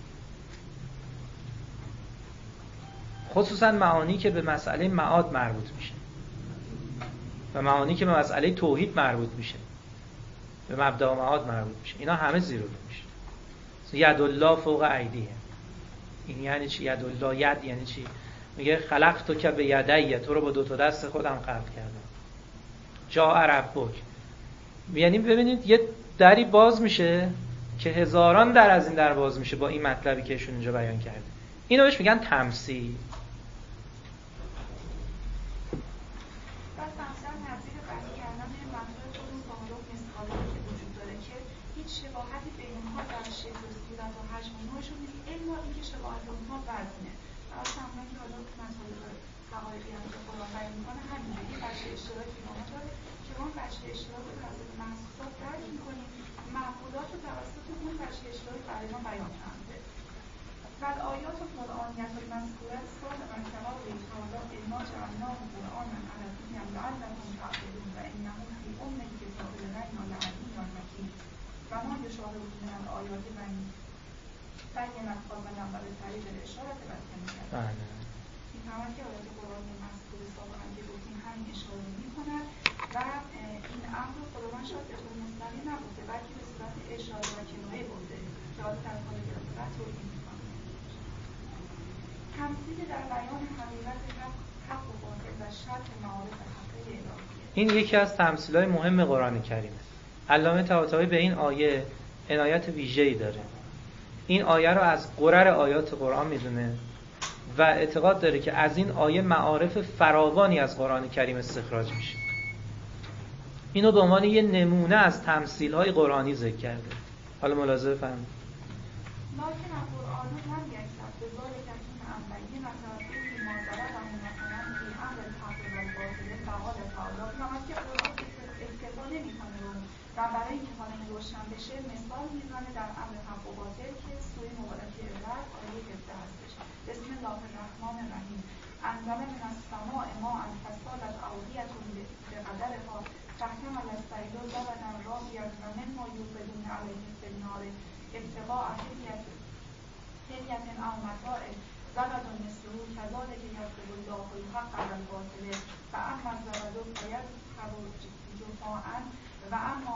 خصوصا معانی که به مسئله معاد مربوط میشه و معانی که به مسئله توحید مربوط میشه، به مبدا و معاد مربوط میشه. اینا همه زیر و رو میشه. ید الله فوق ایدیهم. این یعنی چی؟ ید الله، ید یعنی چی؟ میگه خلقتو که به یدیه، تو رو با 2 دست خودم خلق کردم. جاء ربک، یعنی ببینید یه دری باز میشه که هزاران در از این در باز میشه با این مطلبی که ایشون اینجا بیان کرده. اینو بهش میگن تمثیل. شباهتی بین اونها در شکل و صورت و حجم اونهاشون نیست، الا اینکه شباهت اونها وزنه. اصلا همون که حالا مطالب حقایقی هم که قرآن بیان میکنه همینه. یه بچه اشتراکی با ما داره که ما بچه اشتراک رو توسط محسوسات درک میکنیم، معبودات رو توسط اون بچه اشتراک برای ما بیان کرده. و آیات قرآنیت المذکورة صادقا کما قال تعالی انا جعلناه قرآنا عربیا لعلکم تعقلون و انه فی ام الکتاب لدینا لعلی حکیم و ما یشاهد من الآیات بینت قابلا و به طریق الاشاره بکنید. این همه که آیات قرآن مذکور سابقا که گفتیم همین اشاره می‌کند و این امر رو خداوند شاید به طور مستقیم نگفته، بلکه به صورت اشاره و کنایه گفته که حالا در حال گرفته و توضیح می‌کنه. تمثیل در بیان حقیقت حق و باطل و شرط معارف حقه الهیه. این یکی از تمثیل‌های مهم قرآن کریمه. علامه طباطبایی به این آیه عنایت ویژه‌ای داره. این آیه رو از قرر آیات قرآن میدونه و اعتقاد داره که از این آیه معارف فراوانی از قرآن کریم استخراج میشه. اینو به عنوان یه نمونه از تمثیل‌های قرآنی ذکر کرده. حالا ملاحظه بفرمایید. لكن القرآن لم يكتب بذلك حين أن بين فيه ما ضربه مثلا في أمر الحق والباطل فقال تعالى فقط که قرآن اکتفا نمی‌کنه و برای اینکه حالا این روشن بشه مثال میزنه در امر حق و باطل که سوره مبارکه اول آیه 17 هستش. بسم الله الرحمن الرحیم انزل من السماء ماء فسالت أودية بقدرها فاحتمل السيل زبدا رابيا ومما يوقدون عليه في النار ابتغاء حلیة أو متاع زبد مثله كذلك يضرب الله الحق والباطل فأما الزبد فيذهب جفاء وأما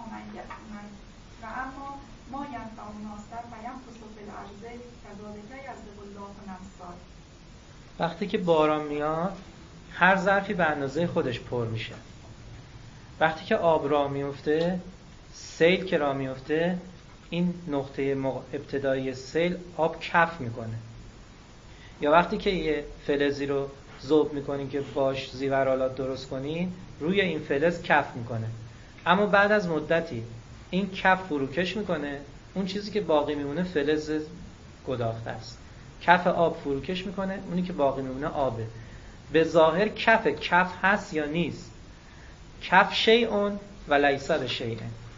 ما ينفع الناس فيمكث في الأرض كذلك يضرب الله الأمثال. وقتی که باران میاد هر ظرفی به اندازه خودش پر میشه. وقتی که آب راه میفته، سیل که راه میفته، این نقطه ابتدایی سیل آب کف میکنه. یا وقتی که یه فلزی رو ذوب میکنین که باش زیورآلات درست کنین، روی این فلز کف میکنه. اما بعد از مدتی این کف فروکش میکنه، اون چیزی که باقی میمونه فلز گداخته است. کف آب فروکش میکنه، اونی که باقی میمونه آبه. به ظاهر کف هست یا نیست؟ کف شیئون و لیس بشیء.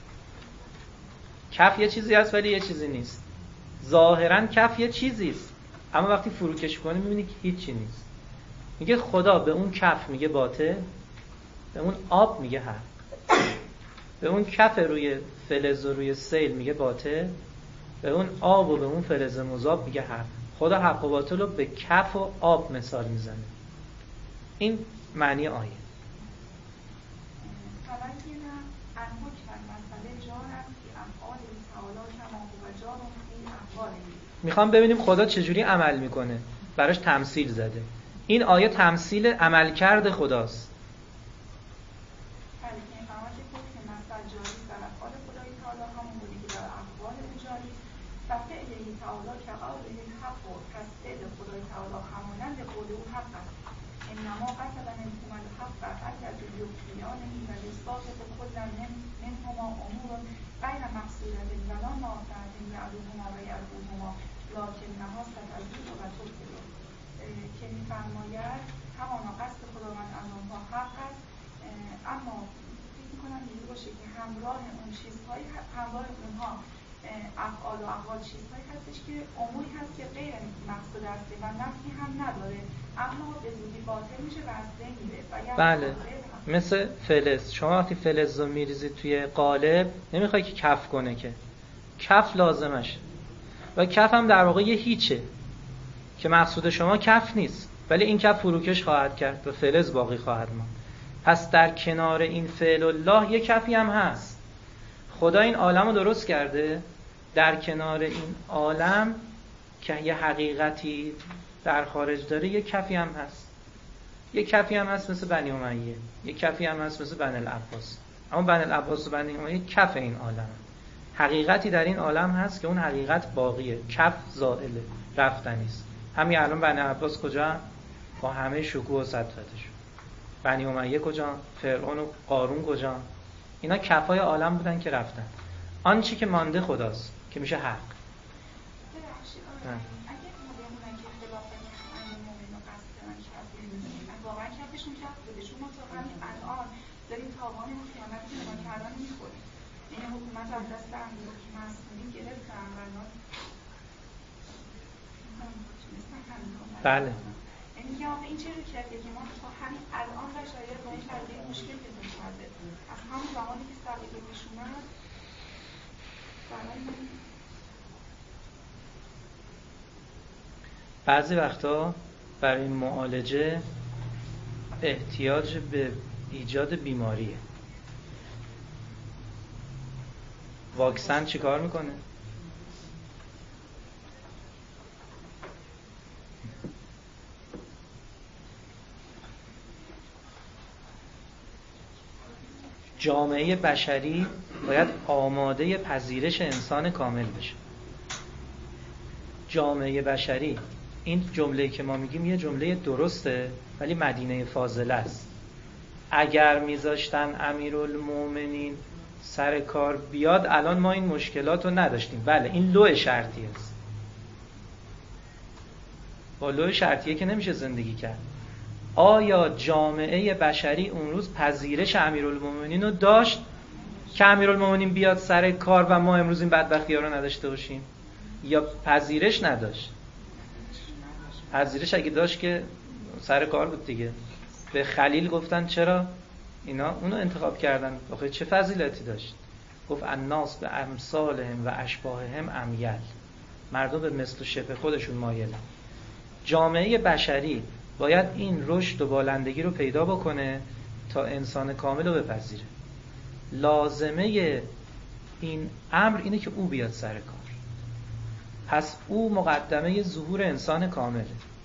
کف یه چیزی هست ولی یه چیزی نیست. ظاهراً کف یه چیزی است، اما وقتی فروکش کنی میبینی که هیچی نیست. میگه خدا به اون کف میگه باطل، به اون آب میگه حق. به اون کف روی فلز و روی سیل میگه باطل، به اون آب و به اون فلز مذاب میگه حق. خدا حق و باطل رو به کف و آب مثال میزنه. این معنی آیه. میخوام ببینیم خدا چجوری عمل میکنه، براش تمثیل زده. این آیه تمثیل عملکرد خداست. که می‌فرماید همانا قصد خداوند از آنها حق است، اما فکر می‌کنم اینجوری باشه که همراه اون چیزهایی همراه اونها افعال و اقوال چیزهایی هستش که اموری هست که غیر مقصود است و نفعی هم نداره، اما به زودی باطل میشه و از بین میره. بله، مثل فلز. شما وقتی فلز رو میریزید توی قالب نمیخوای که کف کنه، که کف لازمشه و کف هم در واقع یه هیچه که مقصود شما کف نیست، ولی این کف فروکش خواهد کرد و فلز باقی خواهد ماند. پس در کنار این فعل الله یه کفی هم هست. خدا این عالم رو درست کرده، در کنار این عالم که یه حقیقتی در خارج داره یه کفی هم هست. یه کفی هم هست مثل بنی امیه، یه کفی هم هست مثل بنی العباس. اما بنی العباس و بنی امیه کف این عالم. حقیقتی در این عالم هست که اون حقیقت باقیه، کف زائله، رفتنیست. همین الان بنی عباس کجا؟ با همه شکوه و سطوتشون. بنی امیه کجا؟ فرعون و قارون کجا؟ اینا کفای عالم بودن که رفتن. آن چی که مانده خداست که میشه حق. واقعا کفشون کف بوده، چون ما تا همین الان داریم تاوان اون خیانتی که ما کردن میخوریم. این حکومت از دست امیر که مسئولی گرفتن و الان بله. یعنی میگم آقا این چه رو کرده که ما تا همین الان بشریت با این شرایط مشکل پیدا کرده. از همون زمانی که سابقه پیش اومد بعضی وقتا برای معالجه احتیاج به ایجاد بیماریه. واکسن چی کار میکنه؟ جامعه بشری باید آماده پذیرش انسان کامل بشه. جامعه بشری، این جمله‌ای که ما میگیم یه جمله درسته ولی مدینه فاضله است. اگر میذاشتن امیرالمومنین سر کار بیاد الان ما این مشکلات رو نداشتیم. بله این لو شرطی است، با لو شرطیه که نمیشه زندگی کرد. آیا جامعه بشری اون روز پذیرش امیرالمومنین رو داشت که امیرالمومنین بیاد سر کار و ما امروز این بدبختی‌ها رو نداشته باشیم؟ یا پذیرش نداشت؟ پذیرش اگه داشت که سر کار بود دیگه. به خلیل گفتن چرا اینا اونو انتخاب کردن؟ آخه چه فضیلتی داشت؟ گفت الناس به امثالهم و اشباههم امیل، مردم به مثل و شبه خودشون مایلن. جامعه بشری باید این رشد و بالندگی رو پیدا بکنه تا انسان کامل رو بپذیره. لازمه این امر اینه که او بیاد سر کار. پس او مقدمه ظهور انسان کامله.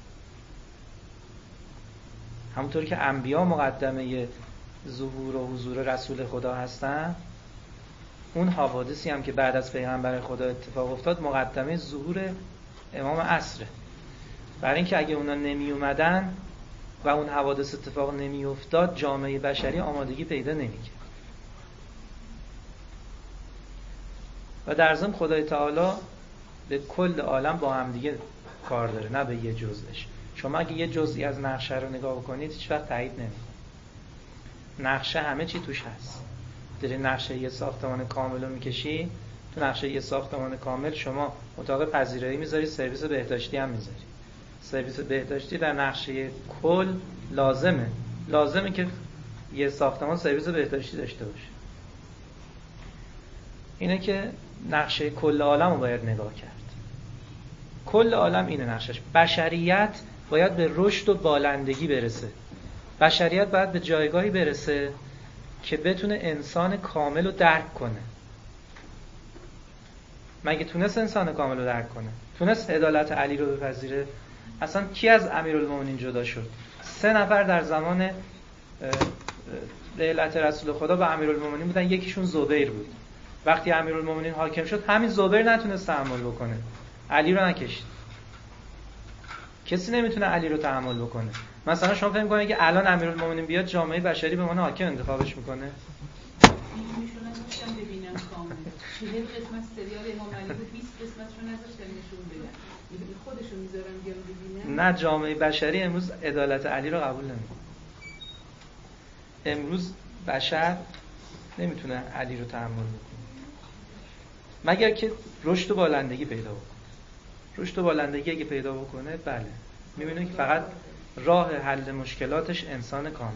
همونطور که انبیا مقدمه ظهور و حضور رسول خدا هستن، اون حوادثی هم که بعد از پیغمبر خدا اتفاق افتاد مقدمه ظهور امام عصره. برای اینکه اگه اونا نمی اومدن و اون حوادث اتفاق نمی افتاد، جامعه بشری آمادگی پیدا نمی کرد. و در ضمن خدای تعالی به کل عالم با هم دیگه کار داره، نه به یه جزءش. شما اگه یه جزئی از نقشه رو نگاه بکنید هیچ وقت تایید نمی‌کنه. نقشه همه چی توش هست. در نقشه یه ساختمان کامل رو می‌کشی، تو نقشه یه ساختمان کامل شما اتاق پذیرایی می‌ذاری، سرویس بهداشتی هم می‌ذاری. سرویس بهداشتی در نقشه کل لازمه که یه ساختمان سرویس بهداشتی داشته باشه. اینه که نقشه کل عالم رو باید نگاه کرد. کل عالم اینه نقشش. بشریت باید به رشد و بالندگی برسه. بشریت باید به جایگاهی برسه که بتونه انسان کامل رو درک کنه. مگه تونست انسان کامل رو درک کنه؟ تونست عدالت علی رو بپذیره؟ اصلا کی از امیرالمومنین جدا شد؟ 3 نفر در زمان رحلت رسول خدا با امیرالمومنین بودن، یکیشون زبیر بود. وقتی امیرالمومنین حاکم شد همین زبیر نتونست تحمل بکنه، علی رو نکشید. کسی نمیتونه علی رو تحمل بکنه. مثلا شما فکر می‌کنید که الان امیرالمومنین بیاد جامعه بشری به عنوان حاکم انتخابش میکنه؟ نشون نذاشتن ببینم کامل. 40 قسمت سریال امام علی بود، 20 قسمتشو نذاشتن نشون بدن. خودشون میذارن بیان ببینن. نه، جامعه بشری امروز عدالت علی رو قبول نمیکنه. امروز بشر نمیتونه علی رو تحمل بکنه مگر که رشد و بالندگی پیدا بکنه. رشد و بالندگی اگه پیدا بکنه، بله میبینه که فقط راه حل مشکلاتش انسان کامل.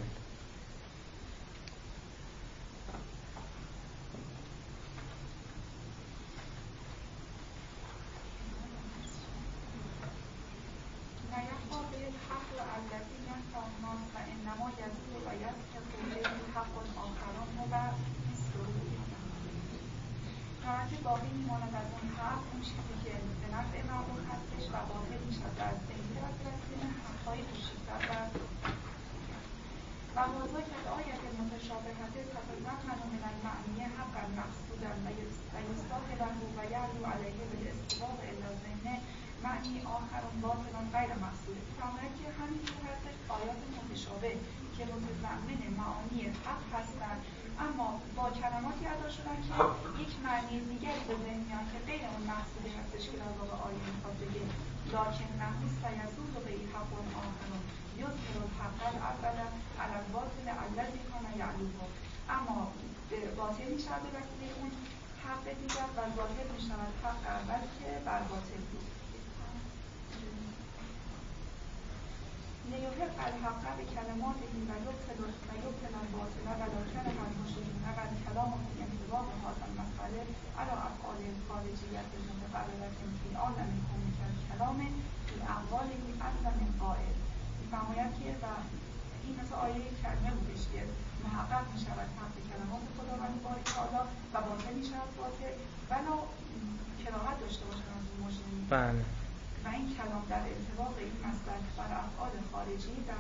باقی میماند از اون حق، اون چیزی که به نفع معبود هستش و باطل میشد و از بین رفتن حقهای پوشیدن و موضوع که آیت متشابهت تتضمن من المعنی حقا مقصودا و یستاهل له و یعلو علیه بالاستواء الی ذهن معنی آخر باطل غیر مقصود. فرماید که همین هستش آیات متشابه که متضمن معانی حق هستند، اما با کلماتی ادا شدن که یک معنی دیگری به ذهن میاد که غیر اون مقصودی هستش که در واقع آیه میخواد بگه. لکن نحوس سیزول به این حق و آخرون یظهر الحق الاول علی الباطل الذی کان یعلوه. اما باطل میشود به وسیله اون حق دیگر و ظاهر میشود حق اول که بر باطل بود. لیحق الحق بکلماته و یبطل الباطل ولو کره المشرکون و الکلام فی انطباق هذا المسأله علی افعال الخارجیة المتقررة فی عالم الکون کالکلام فی اقواله عز من قائل. می‌فرماید که و این مثل آیه کریمه بودش که محقق می‌شود حق کلمات خداوند باری تعالی و باطل می‌شود باطل ولو کراهت داشته باشن از اون مشرکین. بله. و این کلام در انطباق این مسلک بر افعال خارجی در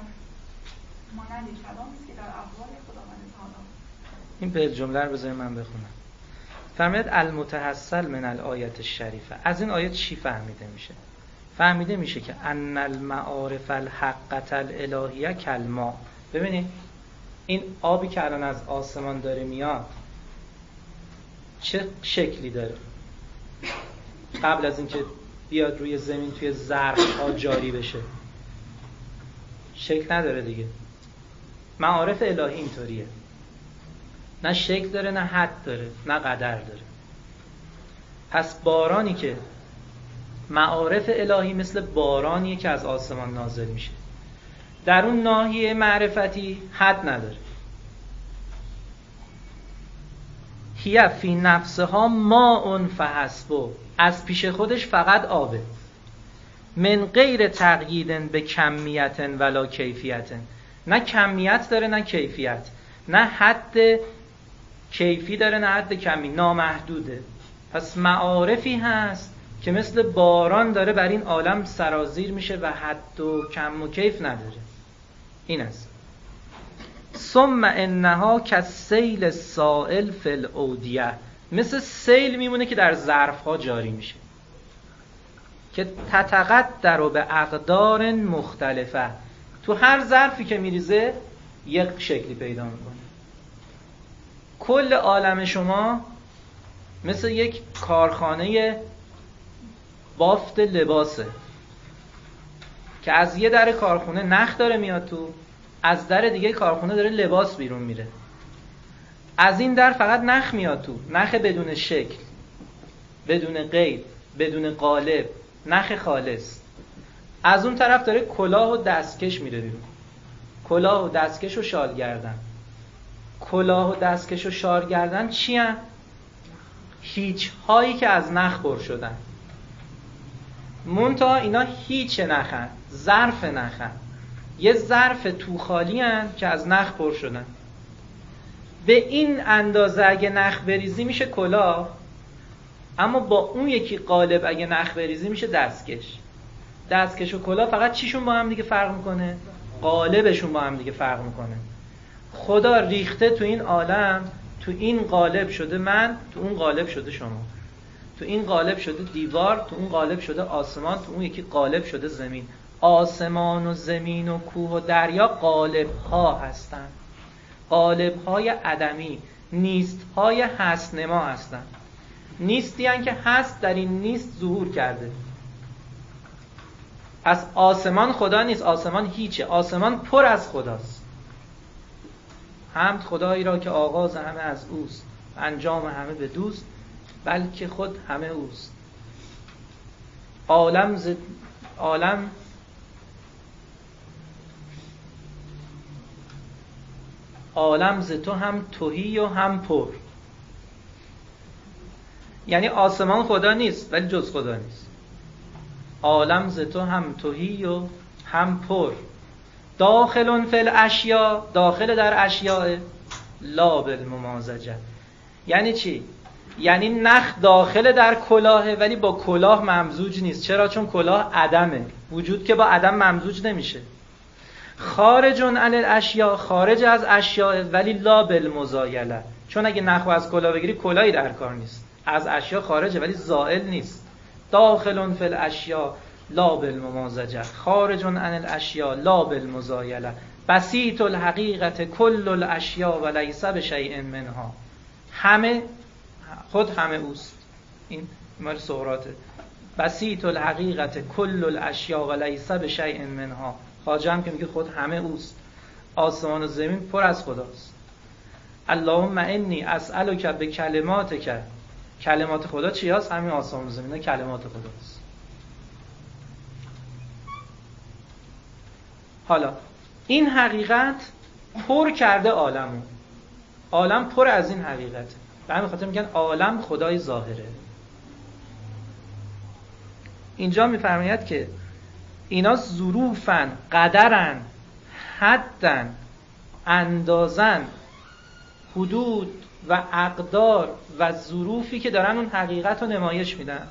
مانند کلامی است که در اقوال خداوند تعالی. این به جمله رو بذارید من بخونم. فرمود المتحصل من الآیت الشریفه. از این آیت چی فهمیده میشه؟ فهمیده میشه که ان المعارف الحقة الالهیه کالماء. ببینید این آبی که الان از آسمان داره میاد چه شکلی داره؟ قبل از اینکه بیاد روی زمین توی ظرف‌ها جاری بشه شکل نداره دیگه. معارف الهی اینطوریه، نه شکل داره، نه حد داره، نه قدر داره. پس بارانی که معارف الهی مثل بارانیه که از آسمان نازل میشه، در اون ناحیه معرفتی حد نداره. هی فی نفسها ماء فحسبه، از پیش خودش فقط آبه. من غیر تقیید به کمیت ولا کیفیت، نه کمیت داره نه کیفیت، نه حد کیفی داره نه حد کمی، نامحدوده. پس معارفی هست که مثل باران داره بر این عالم سرازیر میشه و حد و کم و کیف نداره. این است. ثم انها کالسیل السائل فی الاودیه، مثل سیل میمونه که در ظرفها جاری میشه که تتقدر به اقدار مختلفه، تو هر ظرفی که میریزه یک شکلی پیدا میکنه. کل عالم شما مثل یک کارخانه بافت لباسه که از یه در کارخونه نخ داره میاد تو، از در دیگه کارخونه داره لباس بیرون میره. از این در فقط نخ میاد تو، نخ بدون شکل، بدون قید، بدون قالب، نخ خالص. از اون طرف داره کلاه و دستکش میره بیرون، کلاه و دستکش و شال گردن. کلاه و دستکش و شال گردن چی هن؟ هیچ هایی که از نخ پر شدن. منتها اینا هیچ نخن، ظرف نخن، یه ظرف تو خالی هن که از نخ پر شدن. به این اندازه اگه نخ بریزی میشه کلاه، اما با اون یکی قالب اگه نخ بریزی میشه دستکش. دستکش و کلاه فقط چیشون با هم دیگه فرق میکنه؟ قالبشون با هم دیگه فرق میکنه. خدا ریخته تو این عالم، تو این قالب شده من، تو اون قالب شده شما، تو این قالب شده دیوار، تو اون قالب شده آسمان، تو اون یکی قالب شده زمین. آسمان و زمین و کوه و دریا قالب ها هستن، قالب های عدمی، نیست های هست نما هستن. نیستی هن که هست در این نیست ظهور کرده. پس آسمان خدا نیست، آسمان هیچه، آسمان پر از خداست. حمد خدایی را که آغاز همه از اوست، انجام همه به دوست، بلکه خود همه اوست. عالم ز تو هم تهی و هم پر. یعنی آسمان خدا نیست ولی جز خدا نیست. عالم ز تو هم تهی و هم پر. داخل فی الاشیاء، داخل در اشیاء، لا بالممازجه. یعنی چی؟ یعنی نخ داخل در کلاهه ولی با کلاه ممزوج نیست. چرا؟ چون کلاه عدمه، وجود که با عدم ممزوج نمیشه. خارج عن الاشیاء، خارج از اشیاء، ولی لا بالمزایله. چون اگه نخو از کلاه بگیری کلاهی در کار نیست، از اشیاء خارجه ولی زائل نیست. داخل فی الاشیاء لا بالممازجه، خارج عن الاشیاء لا بالمزایله، بسیط الحقیقت کل الاشیاء و لیس بشیء منها. همه خود همه اوست. این مال سقراطه. بسیط الحقیقت کل الاشیاء و لیس بشیء منها. خواجه هم که میگه خود همه اوست. آسمان و زمین پر از خداست. اللهم انی اسألک بکلماتک. کلمات خدا چی هست؟ همین آسمان و زمین کلمات خداست. حالا این حقیقت پر کرده عالمو. عالم پر از این حقیقته. به همین خاطر میگن عالم خدای ظاهره. اینجا میفرماید که اینا ظروفن، قدرن، حدن، اندازن، حدود و اقدار و ظروفی که دارن اون حقیقت رو نمایش میدن.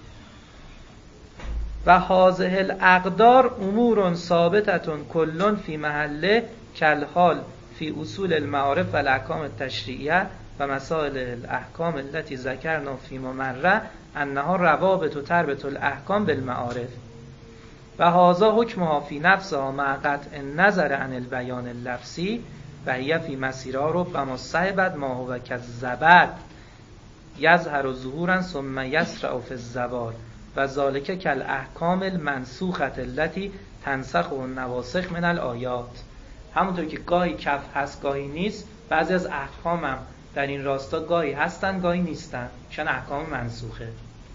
و هذه الاقدار امور ثابتتون کلون فی محله کالحال فی اصول المعارف و الاحکام التشریعیه و مسائل الاحکام التي ذکرنا فیما مره انها روابط و تربط الاحکام بالمعارف و هذا حکمها فی نفسها مع قطع النظر عن البیان اللفظی و هی فی مسیرها ربما صحبت ما هو کالزبد یظهر ظهورا ثم یسرع فی الزوال و ذالک کالاحکام المنسوخه التي تنسخ النواسخ من الآیات. همونطور که گاهی کف هست گاهی نیست، بعضی از احکام هم در این راستا گاهی هستن گاهی نیستن، چون احکام منسوخه.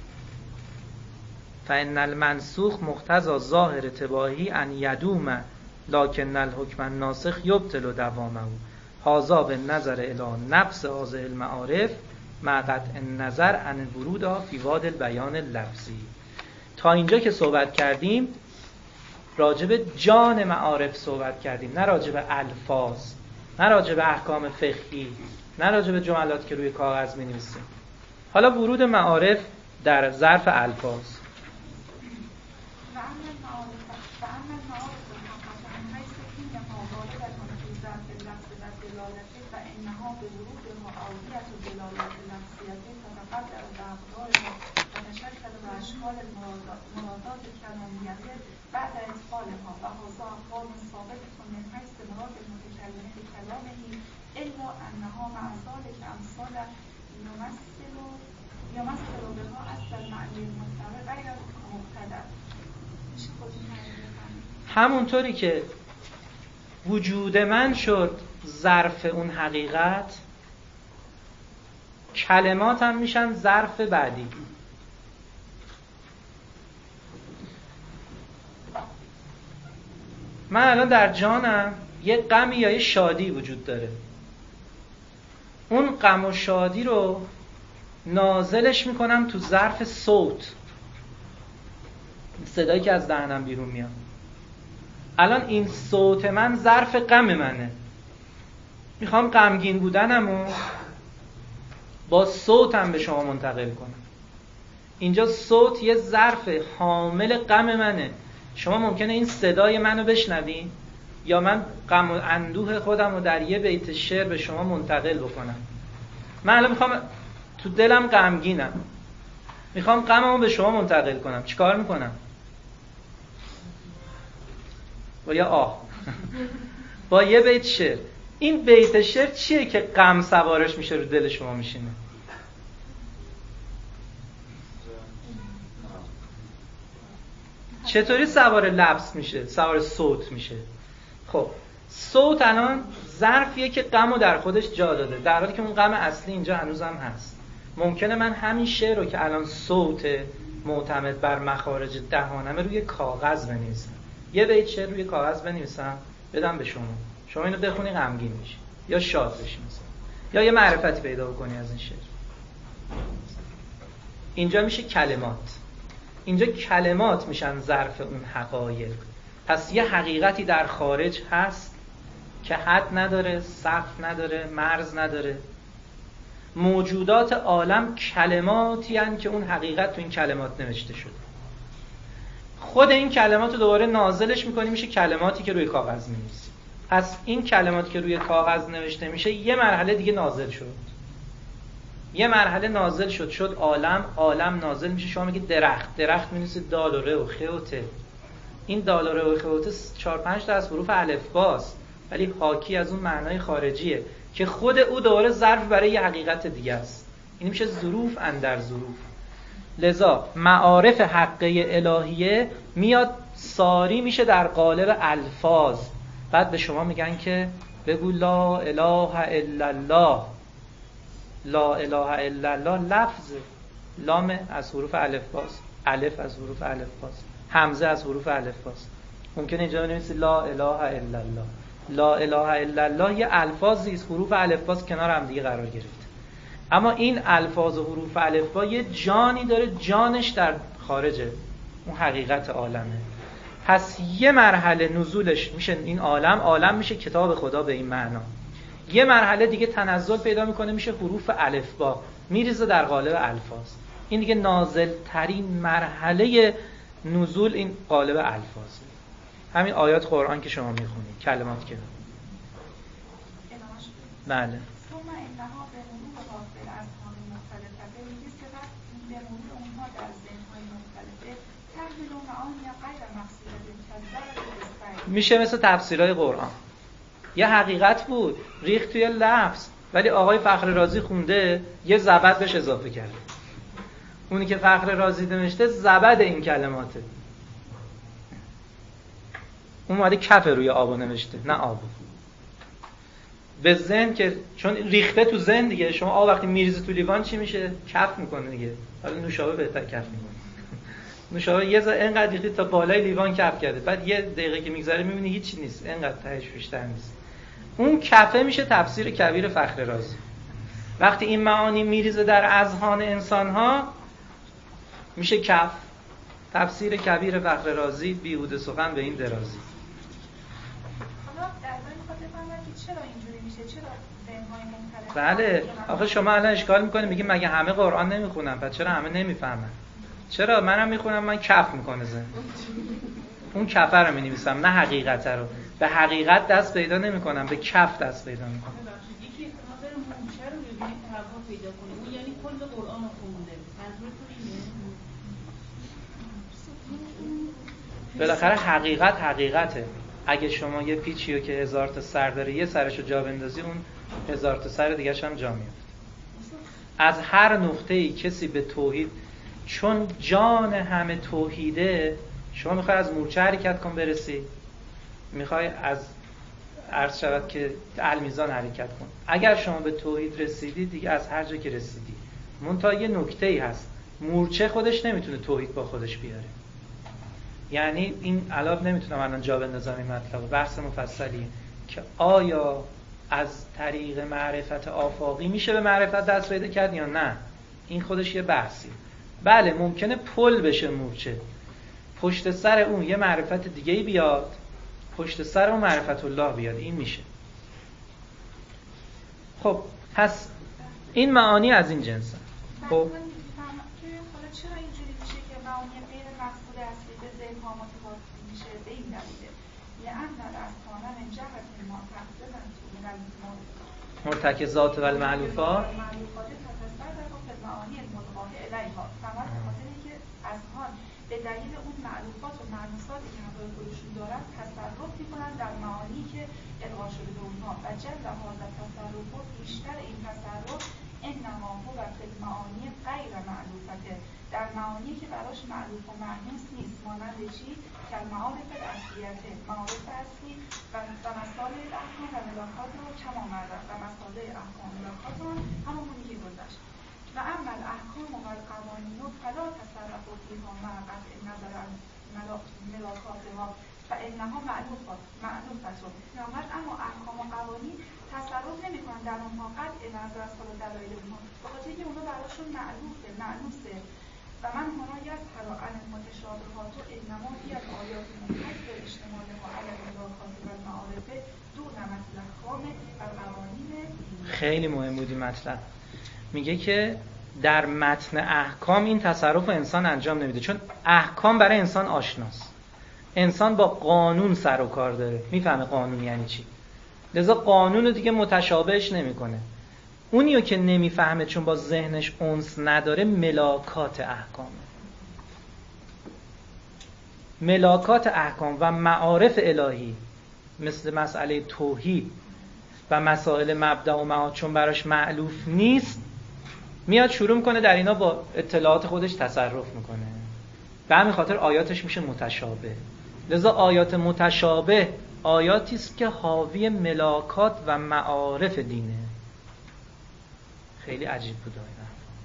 فإن المنسوخ مقتضى ظاهر تباهی ان یدوم لکن الحکم الناسخ یبطل دوامه هذا بالنظر الی نفس هذه المعارف مع قطع النظر عن ورودها فی واد البیان اللفظی. تا اینجا که صحبت کردیم راجع به جان معارف صحبت کردیم، نه راجع به الفاظ، نه راجع به احکام فقهی، نه راجع به جملات که روی کاغذ می‌نویسیم. حالا ورود معارف در ظرف الفاظ. بعد ادخالها و هذا اقوال ثابت من حيث مراد المتكلم بكلامه الا انها مع ذلك امثال يمثل بها اصل المعنی المستمر غیر مبتدأ. همونطوری که وجود من شد ظرف اون حقیقت، کلمات هم میشن ظرف بعدی. من الان در جانم یه غمی یا یه شادی وجود داره، اون غم و شادی رو نازلش میکنم تو ظرف صوت، صدایی که از دهنم بیرون میاد. الان این صوت من ظرف غم منه، میخوام غمگین بودنمو با صوتم به شما منتقل کنم. اینجا صوت یه ظرف حامل غم منه. شما ممکنه این صدای منو بشنوین یا من غم و اندوه خودم رو در یه بیت شعر به شما منتقل بکنم. من الان میخوام، تو دلم غمگینم، میخوام غممو به شما منتقل کنم. چیکار میکنم؟ با یه آه با یه بیت شعر. این بیت شعر چیه که غم سوارش میشه رو دل شما میشینه؟ چطوری سوار لفظ میشه؟ سوار صوت میشه. خب صوت الان ظرفیه که غمو در خودش جا داده، در حالی که اون غم اصلی اینجا هنوزم هست. ممکنه من همین شعر رو که الان صوت معتمد بر مخارج دهانمه روی کاغذ بنویسم، یه بیت شعر روی کاغذ بنویسم بدم به شما اینو بخونی غمگین میشی یا شاد بشی مثلا، یا یه معرفتی پیدا بکنی از این شعر. اینجا میشه کلمات. اینجا کلمات میشن ظرف اون حقایق. پس یه حقیقتی در خارج هست که حد نداره، سقف نداره، مرز نداره. موجودات عالم کلماتی هستند که اون حقیقت تو این کلمات نوشته شده. خود این کلمات رو دوباره نازلش میکنی میشه کلماتی که روی کاغذ می‌نویسی. پس این کلماتی که روی کاغذ نوشته میشه یه مرحله دیگه نازل شد. یه مرحله نازل شد عالم نازل میشه. شما میگید درخت می‌نویسید دال و ر و خ و ت. این دال و ر و خ و ت 4-5 تا از حروف الفباست، ولی حاکی از اون معنای خارجیه که خود او دوباره ظرف برای یه حقیقت دیگه است. این میشه ظروف اندر ظروف. لذا معارف حقه الهیه میاد ساری میشه در قالب الفاظ. بعد به شما میگن که بگو لا اله الا الله. لا اله الا الله لفظ، لام از حروف الفباست، الف از حروف الفباست، همزه از حروف الفباست. ممکنه اینجا بنویسید لا اله الا الله. لا اله الا الله یه الفاظی است، حروف الفباست کنار هم دیگه قرار گرفت. اما این الفاظ و حروف الفبا یه جانی داره، جانش در خارجه، اون حقیقت عالمه. پس یه مرحله نزولش میشه این عالم میشه کتاب خدا به این معنا. یه مرحله دیگه تنزل پیدا میکنه میشه حروف الفبا، میریزه در قالب الفاظ. این دیگه نازل ترین مرحله نزول این قالب الفاظ. همین آیات قرآن که شما میخونید، کلمات که بله. میشه مثل تفسیرهای قرآن. یه حقیقت بود ریخت توی لفظ، ولی آقای فخر رازی خونده یه زبد بهش اضافه کرده. اونی که فخر رازی نوشته زبد این کلماته، اون اومده کف روی آبو نوشته، نه آبو. به ذهن که چون ریخته تو ذهن دیگه، شما آب وقتی میریزه تو لیوان چی میشه؟ کف میکنه دیگه. حالا نوشابه بهتر کف میکنه. نوشابه یه ذره اینقدر ریخته تا بالای لیوان کف کرده، بعد یه دقیقه که میگذره میبینی هیچی نیست، اینقدر تهش بیشتر نیست. اون کفه میشه تفسیر کبیر فخر رازی. وقتی این معانی میریزه در اذهان انسان‌ها میشه کف. تفسیر کبیر فخر رازی، بیهوده سخن به این درازی. حالا در واقع میخواد بفهمم که چرا اینجوری میشه، چرا ذهن‌های مختلف. بله، آخه شما الان اشکال میکنه میگی مگه همه قرآن نمیخونن، پس چرا همه نمیفهمن؟ چرا منم میخونم، من کف میکنه ذهن. اون کفه رو مینویسم، نه حقیقت رو. به حقیقت دست پیدا نمیکنم، به کف دست پیدا میکنم. یکی نظر منشه رو ببینید تحقق پیدا کنه، اون یعنی کل قرآن رو خونده. منظورتون اینه؟ بالاخره حقیقته. اگه شما یه پیچی رو که 1000 تا سر داره یه سرشو جا بندازی، اون 1000 تا سر دیگه‌ش هم جا میفته. از هر نقطه‌ای کسی به توحید، چون جان همه توحیده، شما میخوای از مورچه حرکت کن برسی، میخوای از عرض شود که المیزان حرکت کن. اگر شما به توحید رسیدی دیگه از هر جا که رسیدی. منتها یه نکته‌ای هست، مورچه خودش نمیتونه توحید با خودش بیاره. یعنی این علاب نمیتونم الان جا بندازم این مطلب، بحث مفصلیه که آیا از طریق معرفت آفاقی میشه به معرفت دست پیدا کرد یا نه. این خودش یه بحثی. بله ممکنه پل بشه مورچه، پشت سر اون یه معرفت دیگه‌ای بیاد، پشت سر اون معرفت الله بیاد، این میشه. خب پس این معانی از این جنسه. خب چرا اینجوری میشه که معانی غیر مقصود اصلی به ذهن‌ها متوارد میشه؟ به این دلیل لأن الأذهان من جهت ما تقصدن من مرتکزات و المعلوفات معانی الملغاه الیها، فقط به خاطر اینکه اذهان به دلیل اون معلوفات و معنوساتی که همراه خودشون دارن تصرف میکنن در معانی که القا شده به اونها و جل هذا تصرف و بیشتر این تصرف انما هو فی المعانی غیر معلوفته، در معانی که براش معلوف و معنوس نیست، مانند چی؟ که المعارف الاصلیته، معارف اصلی و مسائل احکام و ملاکات رو کما مرد و مسائل احکام و ملاکات رو همونی که گذشت. و اما الاحکام و القوانین فلا تصرف فیها مع قطع نظر از ملاکاتها فانها معلوفه. اما احکام و قوانین تصرف نمی‌کنن در اونها قطع نظر از دلایل اونها، بخاطر اینکه اونها براشون معلوفه. و من هنا یظهر عن المتشابهات انما هی الآیات منحصر اشتمالها علی الملاکات و المعارف دون مطلق خام و قوانین. خیلی مهم بود این مطلب. میگه که در متن احکام این تصرف انسان انجام نمیده، چون احکام برای انسان آشناست. انسان با قانون سر و کار داره، میفهمه قانون یعنی چی، لذا قانون رو دیگه متشابهش نمیکنه. اونیو که نمیفهمه چون با ذهنش انس نداره، ملاکات احکامه. ملاکات احکام و معارف الهی مثل مسئله توحید و مسائل مبدأ و معاد چون براش معلوف نیست، میاد شروع میکنه در اینا با اطلاعات خودش تصرف میکنه. به همین خاطر آیاتش میشه متشابه. لذا آیات متشابه آیاتی است که حاوی ملاکات و معارف دینه. خیلی عجیب بود این.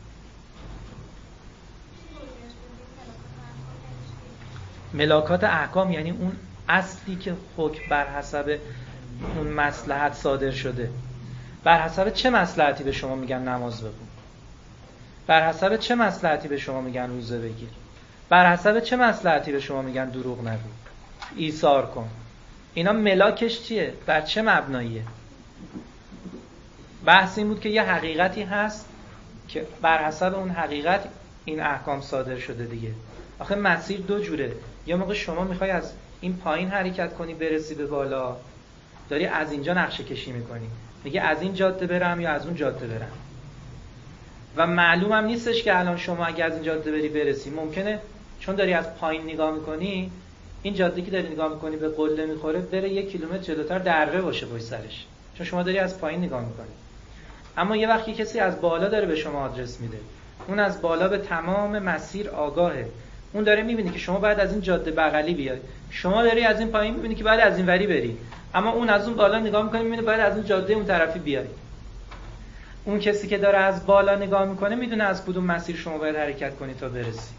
ملاکات احکام یعنی اون اصلی که حکم بر حسب اون مصلحت صادر شده. بر حسب چه مصلحتی به شما میگن نماز بخون؟ بر حسب چه مصلحتی به شما میگن روزه بگیر؟ بر حسب چه مصلحتی به شما میگن دروغ نگو؟ ایثار کن. اینا ملاکش چیه؟ بر چه مبناییه؟ بحث این بود که یه حقیقتی هست که بر حسب اون حقیقت این احکام صادر شده دیگه. آخه مسیر دو جوره. یا موقع شما میخوای از این پایین حرکت کنی برسی به بالا، داری از اینجا نقشه کشی میکنی، میگه از این جاده برم یا از اون جاده برم. و معلومم نیستش که الان شما اگه از این جاده بری برسی، ممکنه چون داری از پایین نگاه میکنی، این جاده که داری نگاه میکنی به قله میخوره، بره 1 کیلومتر جلوتر دره باشه پشت سرش، چون شما داری از پایین نگاه میکنی. اما یه وقتی کسی از بالا داره به شما آدرس میده، اون از بالا به تمام مسیر آگاهه، اون داره میبینه که شما باید از این جاده بغلی بیای، شما داری از این پایین میبینی که باید از این وری بری، اما اون از اون بالا نگاه میکنه میبینه باید از اون جاده اون طرفی بیای. اون کسی که داره از بالا نگاه میکنه میدونه از کدوم مسیر شما باید حرکت کنی تا برسی.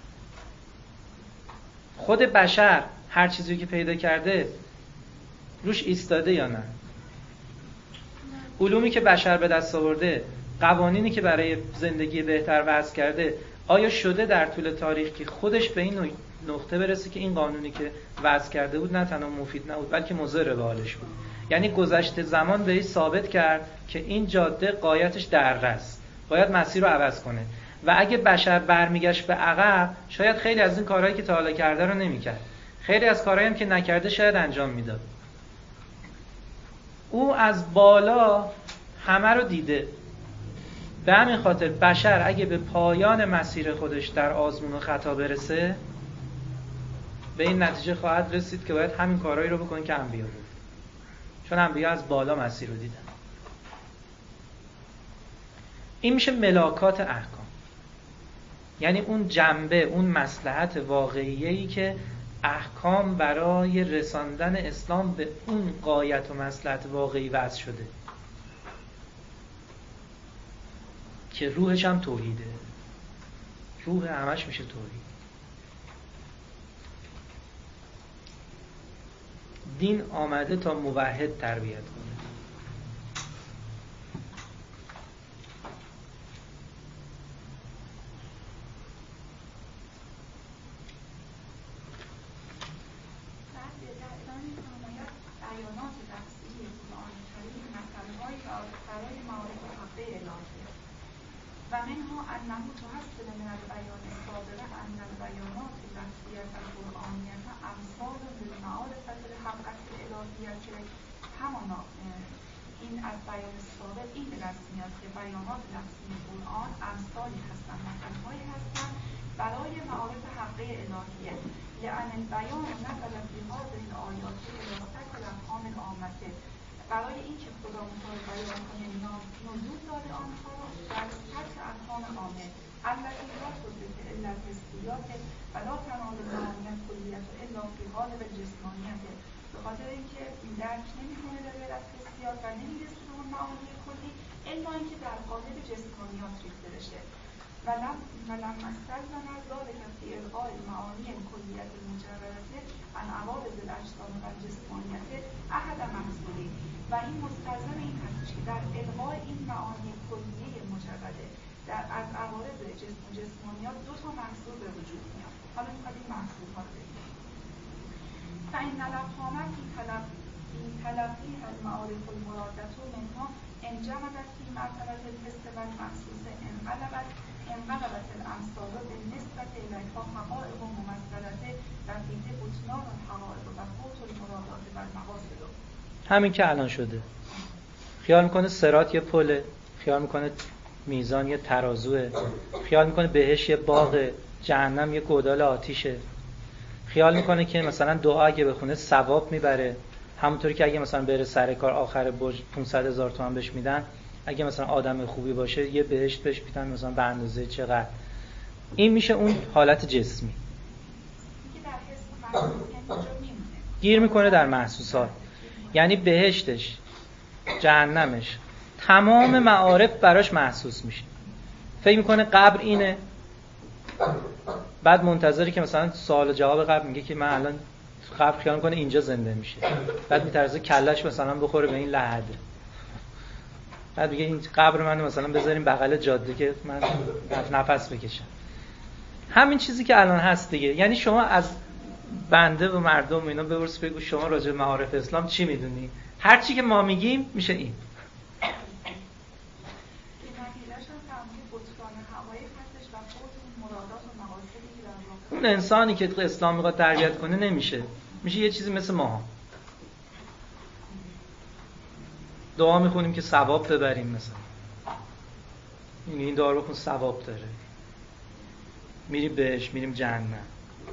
خود بشر هر چیزی که پیدا کرده روش ایستاده یا نه؟ علومی که بشر به دست آورده، قوانینی که برای زندگی بهتر وضع کرده، آیا شده در طول تاریخ که خودش به این نقطه برسه که این قانونی که وضع کرده بود نه تنها مفید نبود بلکه مضر به حالش بود؟ یعنی گذشته زمان بهش ثابت کرد که این جاده غایتش دره است، باید مسیر رو عوض کنه. و اگه بشر برمیگشت به عقب، شاید خیلی از این کارهایی که تا حالا کرده رو نمی‌کرد، خیلی از کارهایی هم که نکرده شاید انجام میداد. او از بالا همه رو دیده. به همین خاطر بشر اگه به پایان مسیر خودش در آزمون و خطا برسه، به این نتیجه خواهد رسید که باید همین کارهایی رو بکنه که انبیا بود، چون انبیا از بالا مسیر رو دیدن. این میشه ملاکات احکام، یعنی اون جنبه، اون مصلحت واقعیه‌ای که احکام برای رساندن اسلام به اون غایت و مصلحت واقعی وضع شده که روحش هم توحیده. روح همش میشه توحید. دین آمده تا موحد تربیت کنه. و منها انه تحصل من البیان الصادق ان البیانات لفظیة القرآنیة امثال للمعارفة الحقة الالهیة. همانا این از بیان صادق این به دست میاد که بیانات لفظی قرآن امثالی هستند، مثلهایی هستند برای معارف حقه الهیه. لأن البیان نزل فی هذه الآیات الى الافهام العامة، برای این که خدا مطابق بیان کنه نزول داده آنها در سطح افهام عامه التي لا تدرك الا الحسیات و لا تنال المعانی الکلیة الا فی قالب الجسمانیت، به خاطر اینکه درک نمیکنه در از حسیات و نمیرسه به اون معانی کلی الا اینکه در قالب جسمانیات ریخته بشه. ولما استلزم ذلك في الغاء المعانی الکلیة المجردة عن عوارض الاجسام و الجسمانیت احد محصولین، و این مستلزم این هست که در الغای این معانی کلیه مجرده از عوارض جسم و جسمانیات 2 تا محصول به وجود میاد. حالا میخواد این محصول ها رو بگیم. فإن الأفهام في تلقیها المعارف المرادة منها انجمدت في مرتبة الحس والمحسوس انقلبت الأمثال بالنسبة إليها حقائق ممثلة و فیه بطلان الحقائق و فوت المرادات و المقاصد. همین که الان شده. خیال میکنه صراط یه پله، خیال میکنه میزان یه ترازوه، خیال میکنه بهش یه باغه، جهنم یه گودال آتیشه، خیال میکنه که مثلا دعا اگه بخونه ثواب میبره، همونطوری که اگه مثلا بره سر کار آخر برج 500,000 تومان بهش میدن، اگه مثلا آدم خوبی باشه یه بهشت بهش میدن مثلا به اندازه چقدر. این میشه اون حالت جسمی، گیر میکنه در محسوسات. یعنی بهشتش، جهنمش، تمام معارف براش محسوس میشه. فکر میکنه قبر اینه، بعد منتظری که مثلا سوال جواب قبر میگه که من الان قبر، خیال میکنه اینجا زنده میشه، بعد میترسه کلش مثلا بخوره به این لحده، بعد میگه این قبر منو مثلا بذاریم بغل جاده که من نفس بکشم. همین چیزی که الان هست دیگه. یعنی شما از بنده و مردم اینا بپرس بگو شما راجع به معارف اسلام چی میدونی؟ هر چی که ما میگیم میشه این. اون انسانی که اسلام میخواد تربیت کنه نمیشه، میشه یه چیزی مثل ما. دعا میخونیم که ثواب ببریم، مثلا این دعا رو خون ثواب داره. میری بهش، میریم جهنم.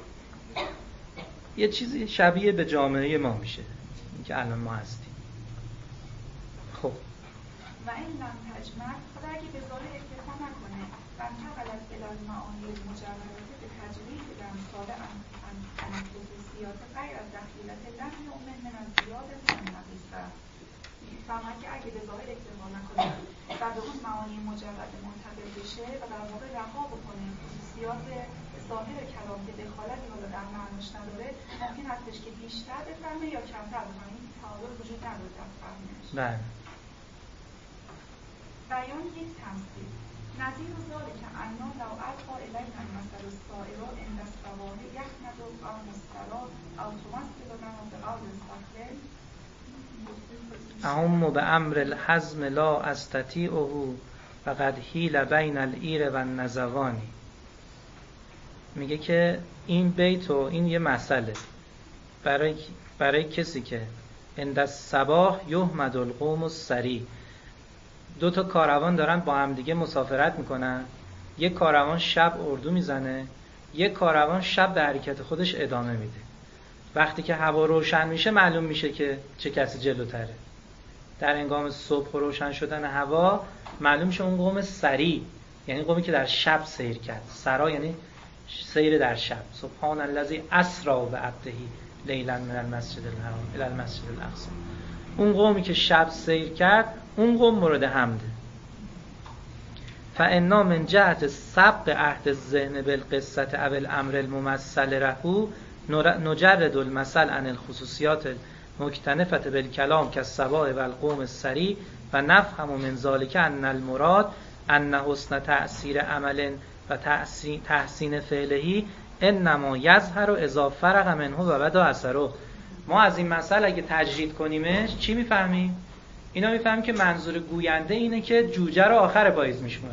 یه چیزی شبیه به جامعه ما میشه این که الان ما هستیم. خب و این لم تجمع، خدا اگه به ظاهر اکتفا نکنه و انتقلت الان معانی مجردات به تجرید دمسال عن خصوصیات غیر از دخیلت لم یؤمن من از زیاد من نقیصه. میفهمن که اگه به ظاهر اکتفا نکنه و به اون معانی مجرد منتقل بشه و در واقع رها بکنه خصوصیات ظاهر کلام که دخالتی حالا در معناش نداره، ممکن هستش که بیشتر بفهمه یا کمتر بفهمه. این تعارض وجود نداره در فهمش. بله. بیان یک تمثیل نظیر و ذاله که انا لو القا الینا المثل السائر عند الصواب یحمد او مسترا او تمثل لنا بقول الصخر اعم بامر الحزم لا استطیعه فقد حیل بین العیر و النزوان. میگه که این بیت و این یه مسئله برای کسی که عند الصباح یحمد القوم السریع. دو تا کاروان دارن با هم دیگه مسافرت میکنن، یک کاروان شب اردو میزنه، یک کاروان شب به حرکت خودش ادامه میده. وقتی که هوا روشن میشه معلوم میشه که چه کسی جلوتره. در هنگام صبح و روشن شدن هوا معلوم میشه اون قوم سریع، یعنی قومی که در شب سیر کرد. سرا یعنی سیر در شب. سبحان الذی اسری بعبده لیلا من المسجد الحرام الی المسجد الاقصی. اون قومی که شب سیر کرد اون قوم مورد حمده. فانا من جهت سبق عهد الذهن بالقصه او الامر الممثل رهو نجرد المثل عن الخصوصیات المکتنفه بالکلام كالسباع والقوم السریع و نفهم من ذلك ان المراد ان حسن تأثیر عمل و تحسین فعله انما یظهر اذا فرغ منه و بدا اثره. ما از این مسئله اگه تجرید کنیمش چی میفهمیم؟ اینا میفهمیم که منظور گوینده اینه که جوجه رو آخر پاییز میشمارن،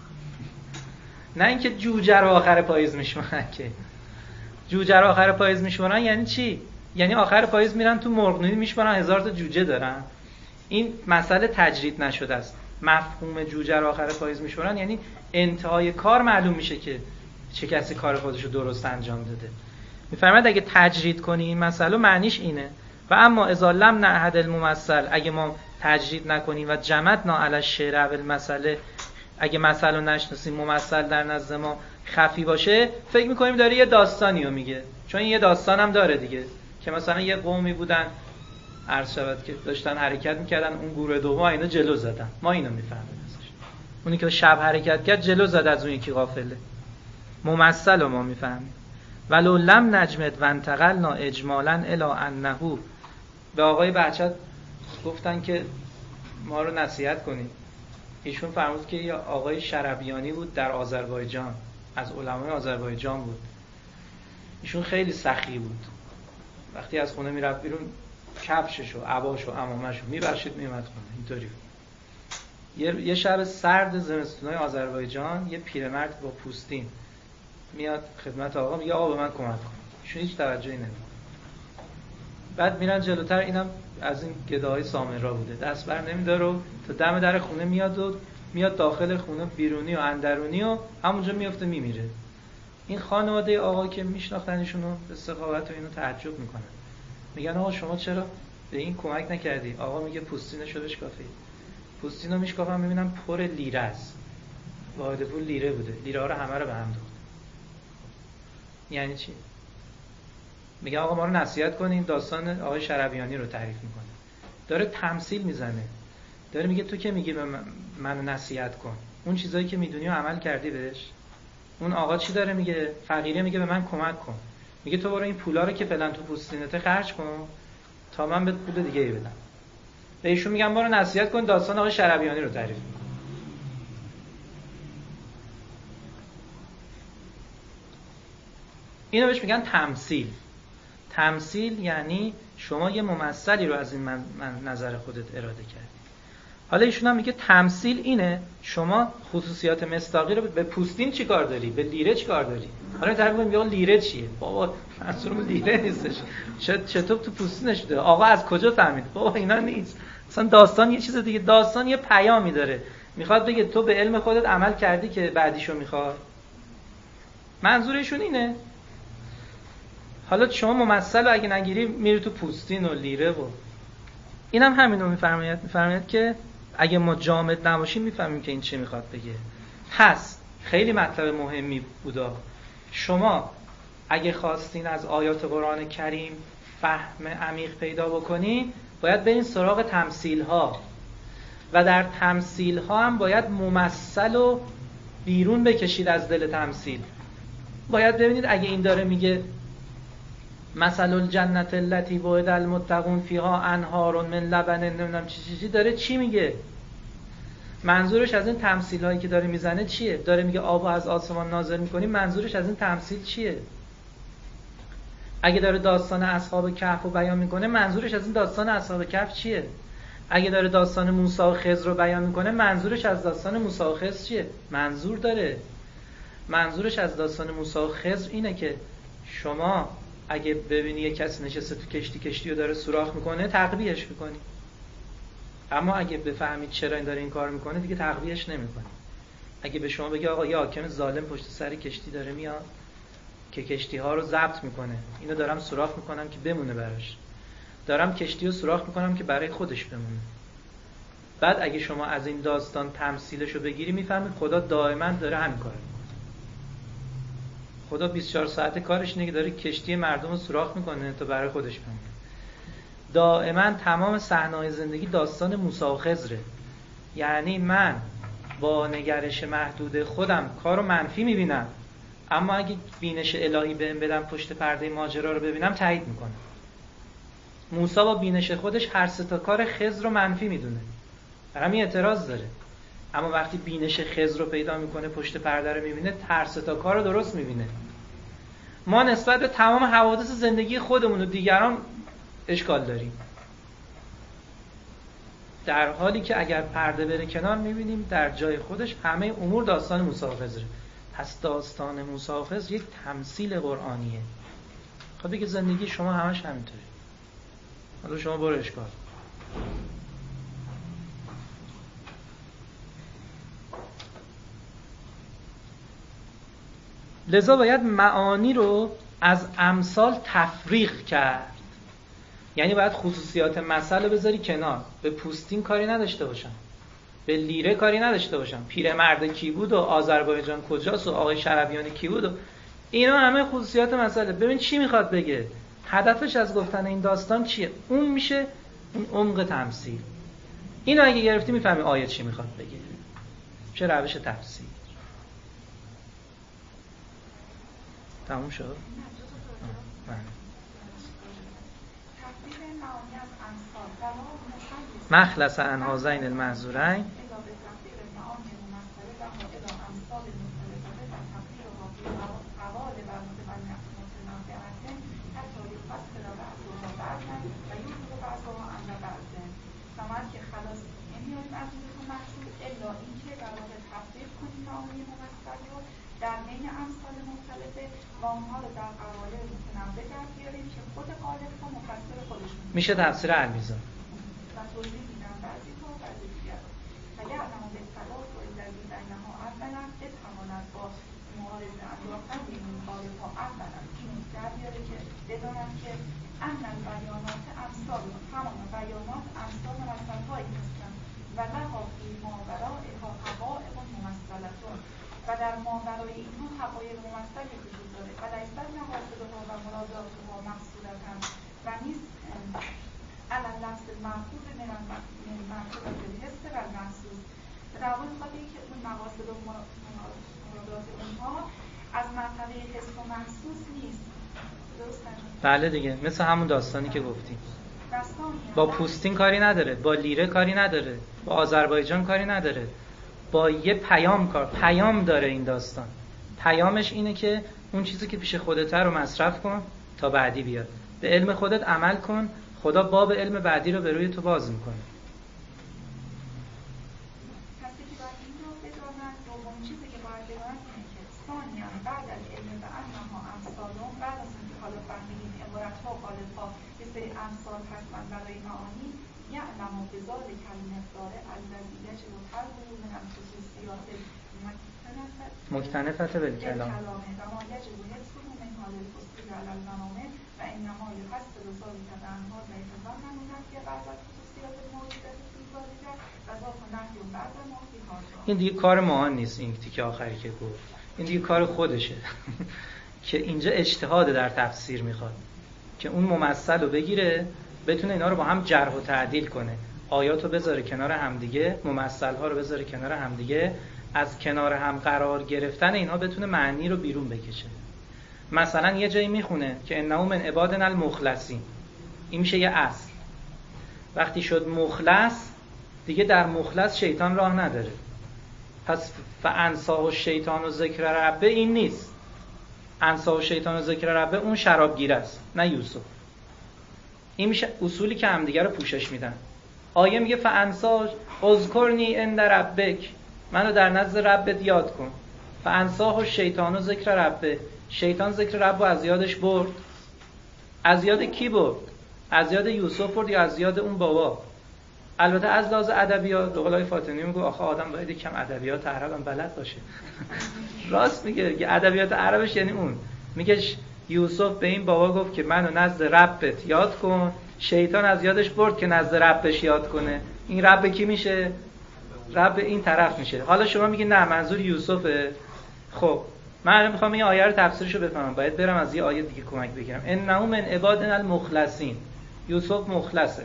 نه اینکه جوجه رو آخر پاییز میشمارن. که جوجه رو آخر پاییز میشمارن یعنی چی؟ یعنی آخر پاییز میرن تو مرغنونی میشمارن 1000 تا جوجه دارن. این مسئله تجرید نشده است. مفهوم جوجه رو آخر پاییز میشمارن یعنی انتهای کار معلوم میشه که چه کسی کار خودش رو درست انجام داده. میفرماید اگه تجرید کنی این مسئله معنیش اینه. و اما اذا لم نعهد الممثل، اگه ما تجرید نکنیم و جمعنا علی الشعر و المثل، اگه مثلا نشناسیم ممثل در نزد ما خفی باشه فکر میکنیم داره یه داستانی رو میگه. چون یه داستان هم داره دیگه که مثلا یه قومی بودن عرض شود که داشتن حرکت میکردن، اون گروه دوم اینا جلو زدن، ما اینو میفهمیم ازش. اونی که شب حرکت کرد جلو زد از اون یکی قافله. ممثل رو ما میفهمیم. ولو لم نجمد و انتقلنا اجمالا الی انه. به آقای بهجت گفتن که ما رو نصیحت کنید. ایشون فرمود که یه آقای شربیانی بود در آذربایجان، از علمای آذربایجان بود. ایشون خیلی سخی بود. وقتی از خونه میرفت بیرون کفشش و عباش و عمامش رو میبرشید میومد خونه. اینطوری بود. یه شب سرد زمستونای آذربایجان یه پیرمرد با پوستین میاد خدمت آقا، میگه آقا به من کمک کن. ایشون هیچ توجهی نمیکنه. بعد میرن جلوتر، اینم از این گداهای سامرا بوده، دست بر نمیداره و تا دم در خونه میاد داخل خونه بیرونی و اندرونی و همونجا میفته میمیره. این خانواده آقا که میشناختنشون رو به سخاوت و اینو تعجب میکنن. میگن آقا شما چرا به این کمک نکردی؟ آقا میگه پوستینشو بشکافید. پوستینو میشکافم میبینم پر لیره است. واحد پول لیره بوده. لیره ها رو همه رو به هم دوخت. یعنی چی؟ میگه آقا ما رو نصیحت کنین. داستان آقای شربیانی رو تعریف میکنه. داره تمثیل میزنه. داره میگه تو که میگی منو نصیحت کن، اون چیزایی که میدونی و عمل کردی بهش؟ اون آقا چی داره میگه؟ فقیره میگه به من کمک کن. میگه تو برو این پولا رو که فعلا تو پوستینته خرج کن تا من بهت پول دیگه ای بدم. به ایشون میگم برو نصیحت کن. داستان آقای شربیانی رو تعریف میکنه. اینو بهش میگن تمثیل. تمثیل یعنی شما یه ممثلی رو از این من نظر خودت اراده کردی. حالا ایشون هم میگه تمثیل اینه شما خصوصیات مصداقی رو به پوستین چی کار داری؟ به لیره چی کار داری؟ حالا تعریف میگه اون لیره چیه؟ بابا منظورم لیره نیستش. چطور تو پوستینش ده؟ آقا از کجا فهمید؟ بابا اینا نیست. مثلا داستان یه چیز دیگه. داستان یه پیامی داره. میخواد بگه تو به علم خودت عمل کردی که بعدیشو میخواد. منظورشون اینه. حالا شما ممثل رو اگه نگیری میری تو پوستین و لیره و اینم همینو میفرماید که اگه ما جامد نباشیم میفهمیم که این چه میخواد بگه. پس خیلی مطلب مهمی بودا. شما اگه خواستین از آیات قرآن کریم فهم عمیق پیدا بکنین باید برین سراغ تمثیل ها و در تمثیل ها هم باید ممثل و بیرون بکشید از دل تمثیل. باید ببینید اگه این داره میگه مثل الجنت التي وعد المتقون فیها انهار من لبن نمیدونم چی داره چی میگه، منظورش از این تمثیل هایی که داره میزنه چیه؟ داره میگه آب از آسمان نازل میکنیم، منظورش از این تمثیل چیه؟ اگه داره داستان اصحاب کهف رو بیان میکنه منظورش از این داستان اصحاب کهف چیه؟ اگه داره داستان موسی و خضر رو بیان میکنه منظورش از داستان موسی و خضر چیه؟ منظور داره. منظورش از داستان موسی و خضر اینه که شما اگه ببینی یک کسی نشسته تو کشتی رو داره سوراخ میکنه تقویهش میکنی، اما اگه بفهمید چرا این داره این کار میکنه دیگه تقویهش نمیکنی. اگه به شما بگه آقا یه حاکم ظالم پشت سر کشتی داره میاد که کشتی ها رو ضبط میکنه، اینو دارم سوراخ میکنم که بمونه براش، دارم کشتی رو سوراخ میکنم که برای خودش بمونه. بعد اگه شما از این داستان تمثیلش رو بگیری میفهمید خدا دائما داره همین کارو میکنه. خدا 24 ساعته کارش اینه که داره کشتی مردم رو سوراخ میکنه تا برای خودش بمونه. دائما تمام صحنه‌های زندگی داستان موسی و خضره. یعنی من با نگرش محدود خودم کارو منفی میبینم، اما اگه بینش الهی بهم بدم پشت پرده ماجرا رو ببینم تایید میکنه. موسی با بینش خودش هر سه تا کار خضر رو منفی میدونه، همین اعتراض داره، اما وقتی بینش خضر رو پیدا میکنه پشت پرده رو میبینه هر سه تا کار رو درست میبینه. ما نسبت به تمام حوادث زندگی خودمون و دیگران اشکال داریم، در حالی که اگر پرده بره کنار میبینیم در جای خودش همه امور داستان موسی و خضر. پس داستان موسی و خضر یک تمثیل قرآنیه. خب دیگه زندگی شما همش همینطوری. حالا شما برو اشکال. لذا باید معانی رو از امثال تفریق کرد. یعنی باید خصوصیات مثل رو بذاری کنار. به پوستین کاری نداشته باشم، به لیره کاری نداشته باشم، پیرمرد کی بود و آذربایجان کجاست و آقای شربیانی کی بود و اینا همه خصوصیات مسئله. ببین چی میخواد بگه، هدفش از گفتن این داستان چیه. اون میشه اون عمق تمثیل. اینو اگه گرفتی میفهمی آیه چی میخواد بگه، چه روش تفسیر. تموم شد؟ مخلص عن هذین المحذورین در بین امثال مختلفه و اونها رو در قوالب متنوع در بیاریم که خود قالب ها مفسر خودشون میشه تفسیر المیزان و توضیح میدن بعضی ها بعضی دیگر رو و یعلم بالصلاح و الذی بینها اولا بتواند با معارضه انداختن بین این قالب ها اولا اینو در بیاره که بدانن که ان البیانات امثال تمام بیانات امثال مثل‌هایی هستند و لها فی ماورائها حقایق ممثلة و در ماورای اینها حقایق ممثلی وجود داره و لیست مقاصدها و مراداتها مقصودة و نیست علی اللفظ المأخوذ من المأخوذ بالحس و المحسوس. و در واقع میخواد که اون مقاصد و مرادات اونها از منطقه حس و محسوس نیست. درست نشد؟ بله دیگه، مثل همون داستانی که گفتیم. با پوستین کاری نداره، با لیره کاری نداره، با آذربایجان کاری نداره، با یه پیام داره این داستان. پیامش اینه که اون چیزی که پیش خودت رو مصرف کن تا بعدی بیاد، به علم خودت عمل کن، خدا باب علم بعدی رو به روی تو باز میکنه. پس که باید این رو بدانند، دوم چیزی که باید بدانند اینه که ثانیاً بعد از علم به انها امثالون، بعد از اینکه حالا فهمیدیم عبارت‌ها و قالب‌ها یه سری امثال هستن برای معانی، یعلم بذلک المقدار الذی یجب طلبه من الخصوصیات مکتنفة بالکلام و ما یجب حفظه من حال الفصول علی المنامه و انما یحصل ذلک بانها یتضمن نفی بعض الخصوصیات الموجوده فی ذلک و ذاک نفی بعض ما فی هذا. این دیگه کار ما نیست، این تیکه آخری که گفت این دیگه کار خودشه که اینجا اجتهاد در تفسیر میخواد که اون ممثل رو بگیره بتونه اینا رو با هم جرح و تعدیل کنه، آیات رو بذاره کنار همدیگه، ممثل ها رو بذاره کنار همدیگه، از کنار هم قرار گرفتن اینها بتونه معنی رو بیرون بکشه. مثلا یه جایی میخونه که انه من عبادنا المخلصین، این میشه یه اصل. وقتی شد مخلص دیگه در مخلص شیطان راه نداره، پس فانساه الشیطان و ذکر ربه این نیست. انساه الشیطان و ذکر ربه اون شرابگیر است نه یوسف. این میشه اصولی که همدیگه رو پوشش میدن. آیه میگه فانساه اذکرنی عند ربک، منو در نزد ربت یاد کن. فانساه الشیطان و ذکر ربه، شیطان ذکر رب رو از یادش برد. از یاد کی برد؟ از یاد یوسف برد یا از یاد اون بابا؟ البته از لحاظ ادبیات دوغلای فاطمی میگه آخه آدم باید یکم ادبیات عرب هم بلد باشه. راست میگه که ادبیات عربش یعنی اون. میگه یوسف به این بابا گفت که منو نزد ربت یاد کن، شیطان از یادش برد که نزد ربش یاد کنه. این رب کی میشه؟ رب این طرف میشه. حالا شما میگی نه منظور یوسفه. خب من الان میخوام این آیه رو تفسیرشو بفهمم، باید برم از یه آیه دیگه کمک بگیرم. انه من عبادنا المخلصین، یوسف مخلصه.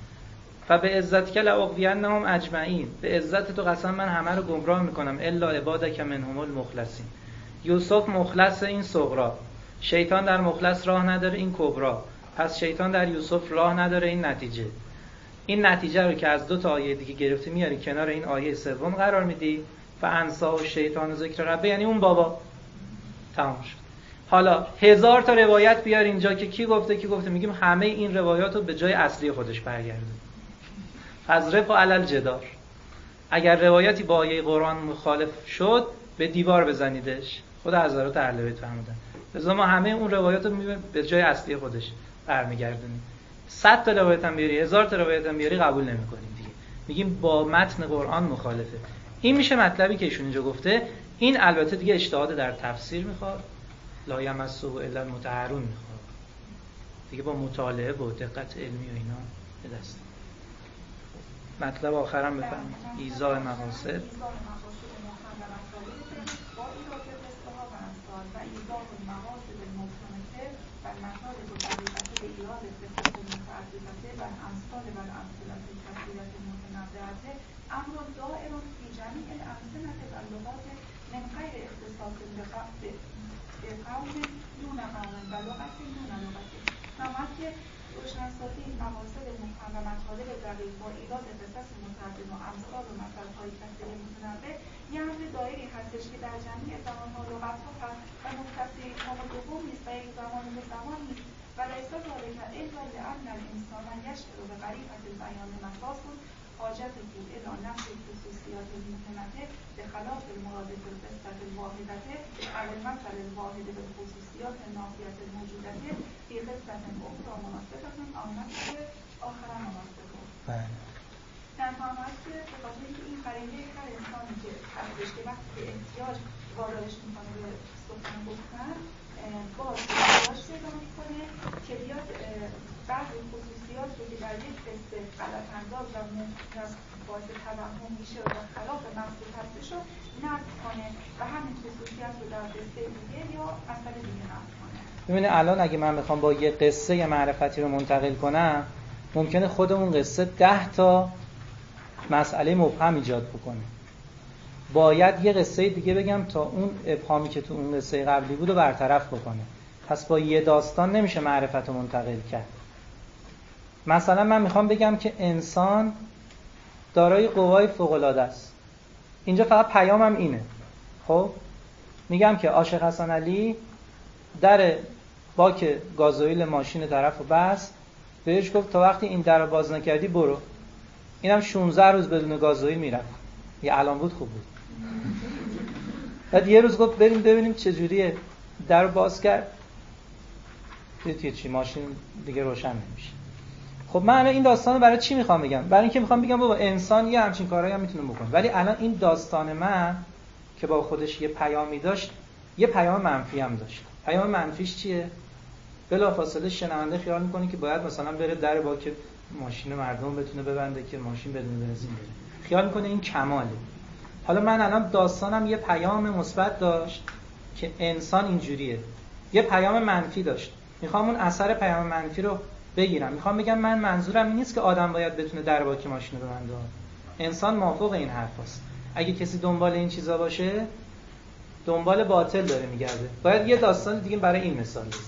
فبه عزتک لاغوینهم اجمعین، به عزت تو قسم من همه رو گمراه میکنم الا عبادک منهم المخلصین. یوسف مخلص این صغرا، شیطان در مخلص راه نداره این کبرا، پس شیطان در یوسف راه نداره این نتیجه. این نتیجه رو که از دو تا آیه دیگه گرفتی میاری کنار این آیه سوم قرار میدی، فانساه الشیطان و ذکر ربه، یعنی اون بابا. تمام شد. حالا 1000 تا روایت بیار اینجا که کی گفته، میگیم همه این روایات رو به جای اصلی خودش برگردون. فضرب علی الجدار، اگر روایتی با آیه قرآن مخالف شد به دیوار بزنیدش. خود حضرات اهل بیت فرمودن لذا ما همه اون روایات رو به جای اصلی خودش برمیگردونیم. 100 تا روایت هم بیاری، 1000 تا روایت هم بیاری قبول نمی‌کنیم دیگه، میگیم با متن قرآن مخالفه. این میشه مطلبی که ایشون اینجا گفته. این البته دیگه اجتهاد در تفسیر میخواد، لا یمسه الا المطهرون میخواد دیگه، با مطالعه و دقت علمی و اینا به دست. مطلب آخرم بفرمایید. ایضاح مقاصد امر دائر فی جمیع الامثله و اللغات من غیر اختصاص بقوم دون قوم و لغت دون لغت. نامد که روشنسازی مقاصد مفهم و مطالب دقیق با ایراد قصص متعدد و امثال و مثل‌های کثیر متنوع یه امر دائری هستش که در جمیع زمان‌ها لغت‌ها هست و مختصی مقام دوم نیست و یک زمان به زمان نیست و لیس ذلک الا لأن الانسان یشعر بغریزة بیان مخاص حاجت بود الی نفس خصوصیات المتنوع به خلاف المراد بالقصة الواحدة او المثل الواحد بالخصوصیات النافیة الموجودة فی قصة اخرى مناسبة او مثل آخر مناسبة. در فرمایش که به خاطر اینکه این قرینه هر انسانی که هستش که وقتی به احتیاج وادارش میکنه به سخن گفتن باز احتیاج پیدا میکنه که بیاد بعضی خصوصیات رو که در یک قصه غلط انداز و باعث توهم میشه و خلاف مقصود هستش رو نقض کنه و همین خصوصیت رو در قصه دیگه یا مسئله دیگه نقض کنه. ببینید الان اگه من بخوام با یه قصه یه معرفتی رو منتقل کنم ممکنه خود اون قصه 10 تا مسئله مبهم ایجاد بکنه. باید یه قصه دیگه بگم تا اون ابهامی که تو اون قصه قبلی بود رو برطرف بکنه. پس با یه داستان نمیشه معرفت رو منتقل کرد. مثلا من میخوام بگم که انسان دارای قوای فوق‌العاده است. اینجا فقط پیامم اینه. خب میگم که عاشق حسن علی در باک گازوئیل ماشین طرفو بست، بهش گفت تا وقتی این درو باز نکردی برو. اینم 16 روز بدون گازوئیل میرفت. یه الان بود خوب بود. بعد یه روز گفت بریم ببینیم چه جوریه. درو باز کرد. دیدی چی ماشین دیگه روشن نمیشه. خب من الان این داستانو برای چی میخوام بگم؟ برای اینکه میخوام بگم بابا انسان یه همچین کارهایی هم میتونه بکنه. ولی الان این داستان من که با خودش یه پیامی داشت، یه پیام منفی هم داشت. پیام منفیش چیه؟ بلافاصله شنونده خیال میکنه که باید مثلا بره در باک ماشین مردم بتونه ببنده که ماشین بدون بنزین بره. خیال میکنه این کماله. حالا من الان داستانم یه پیام مثبت داشت که انسان اینجوریه. یه پیام منفی داشت. میخوام اون اثر پیام منفی رو بگیرم. میخوام بگم من منظورم این نیست که آدم باید بتونه در باک ماشین رو ببنده. انسان موافق این حرفاست. اگه کسی دنبال این چیزا باشه، دنبال باطل داره میگرده. باید یه داستان دیگه برای این مثال بزنم.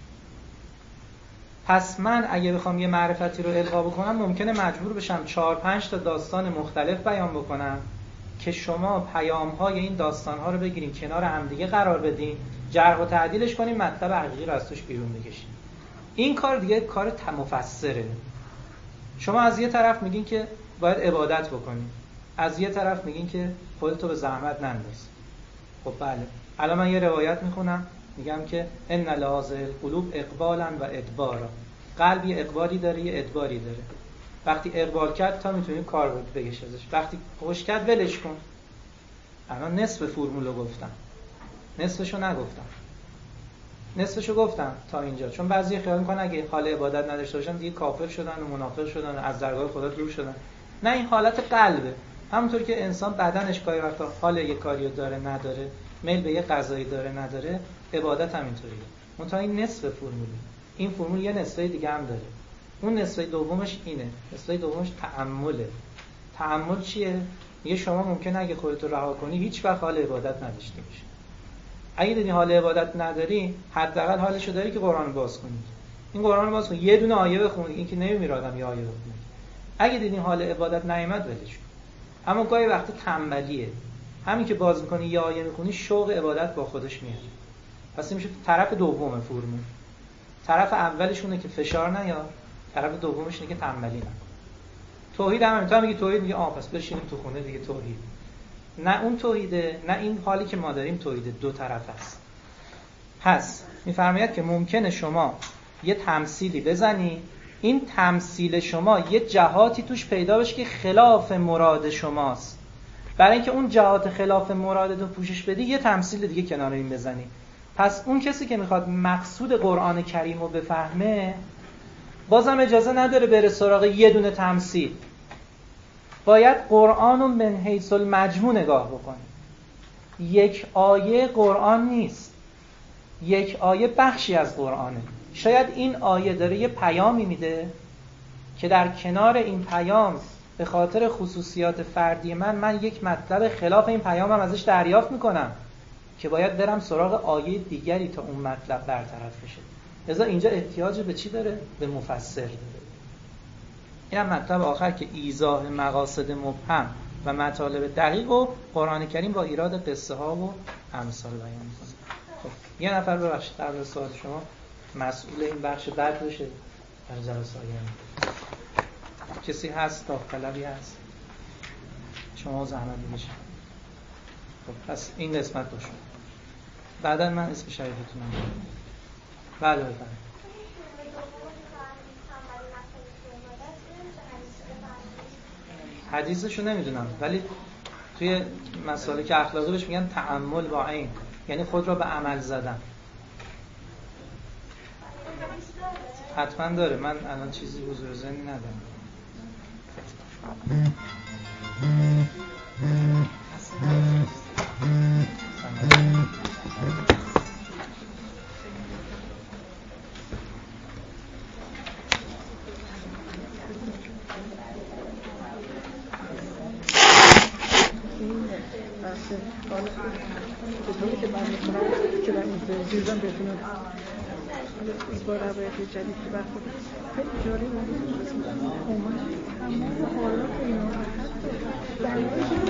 پس من اگه بخوام یه معرفتی رو القا بکنم ممکنه مجبور بشم 4-5 تا داستان مختلف بیان بکنم که شما پیام‌های این داستان‌ها رو بگیرین کنار همدیگه قرار بدین، جرح و تعدیلش کنین، مطلب حقیقی رو از توش بیرون بکشین. این کار دیگه کار مفسره. شما از یه طرف میگین که باید عبادت بکنین، از یه طرف میگین که خودتو به زحمت ننداز. خب بله، الان من یه روایت میخونم میگم که ان لهذه القلوب اقبالا و ادبارا. قلب یه اقبالی داره، یه ادباری داره. وقتی اقبال کرد تا میتونی کار رو بگش ازش، وقتی خوش کرد ولش کن. الان نصف فرمولو گفتم، نصفشو نگفتم. نصفشو گفتم تا اینجا، چون بعضی خیال میکنن اگه حال عبادت نداشته باشن دیگه کافر شدن و منافق شدن و از درگاه خدا دور شدن. نه، این حالت قلبه. همونطور که انسان بدنش گاهی وقتا حال یه کاریو داره نداره، میل به یه غذایی داره نداره، عبادت هم اینطوریه. منتها این نصف فرموله. این فرمول یه نصفه دیگه هم داره. اون نصفه دومش اینه. نصفه دومش تأمله. تأمل چیه؟ میگه شما ممکنه اگه خودت رو رها کنی هیچ وقت حال عبادت نداشته باشی. اگه دیدی حال عبادت نداری، حداقل حالشو داری که قرآن باز کنی. این قرآن باز کن، یه دونه آیه بخون. این که نمیره آدم یه آیه بخونه. اگه دیدی حال عبادت نیامد ولش کن. اما گاهی وقتا تنبلیه. همین که باز می‌کنی یه آیه می‌خونی شوق عبادت با خودش میاد. پس این میشه طرف دوم فرمول. طرف اولشونه که فشار نیار، طرف دومش اینه که تنبلی نکن. توحید هم همینطور میگه توحید، میگه پس بشینیم تو خونه دیگه توحید. نه اون توحیده، نه این حالی که ما داریم توحیده، دو طرف است. پس میفرماید که ممکنه شما یه تمثیلی بزنی، این تمثیل شما یه جهاتی توش پیدا بشه که خلاف مراد شماست. برای اینکه اون جهات خلاف مراد رو پوشش بدی یه تمثیل دیگه کنار این بزنی. پس اون کسی که میخواد مقصود قرآن کریم رو بفهمه بازم اجازه نداره بره سراغ یه دونه تمثیل. باید قرآن رو من حیث المجموع نگاه بکنه. یک آیه قرآن نیست، یک آیه بخشی از قرآنه. شاید این آیه داره یه پیامی میده که در کنار این پیام به خاطر خصوصیات فردی من یک مطلب خلاف این پیامم ازش دریافت میکنم که باید برم سراغ آیه دیگری تا اون مطلب برطرف بشه. لذا اینجا احتیاج به چی داره؟ به مفسر داره. این هم مطلب آخر که ایضاح مقاصد مبهم و مطالب دقیق و قرآن کریم با ایراد قصه ها و امثال بیان می‌کنه. خب یه نفر ببخشید قبل از سوال شما مسئول این بخش بعد بشه در جلسه آینده. کسی هست داوطلبی هست؟ شما زحمت بکشید. خب پس این قسمت باشه. بعدا من اسم شریفتون رو میگم. بله بفرمایید. حدیثشو نمیدونم ولی توی مسائلی که اخلاقی بهش میگن تأمل با عین، یعنی خود را به عمل زدن. حتما داره، من الان چیزی حضور ذهنی ندارم. چطوری که من می‌خونم که من زیردم بتونم با روایت جدید که برخورد خیلی جالب بود. اومد تمام حالات اینا حتی برای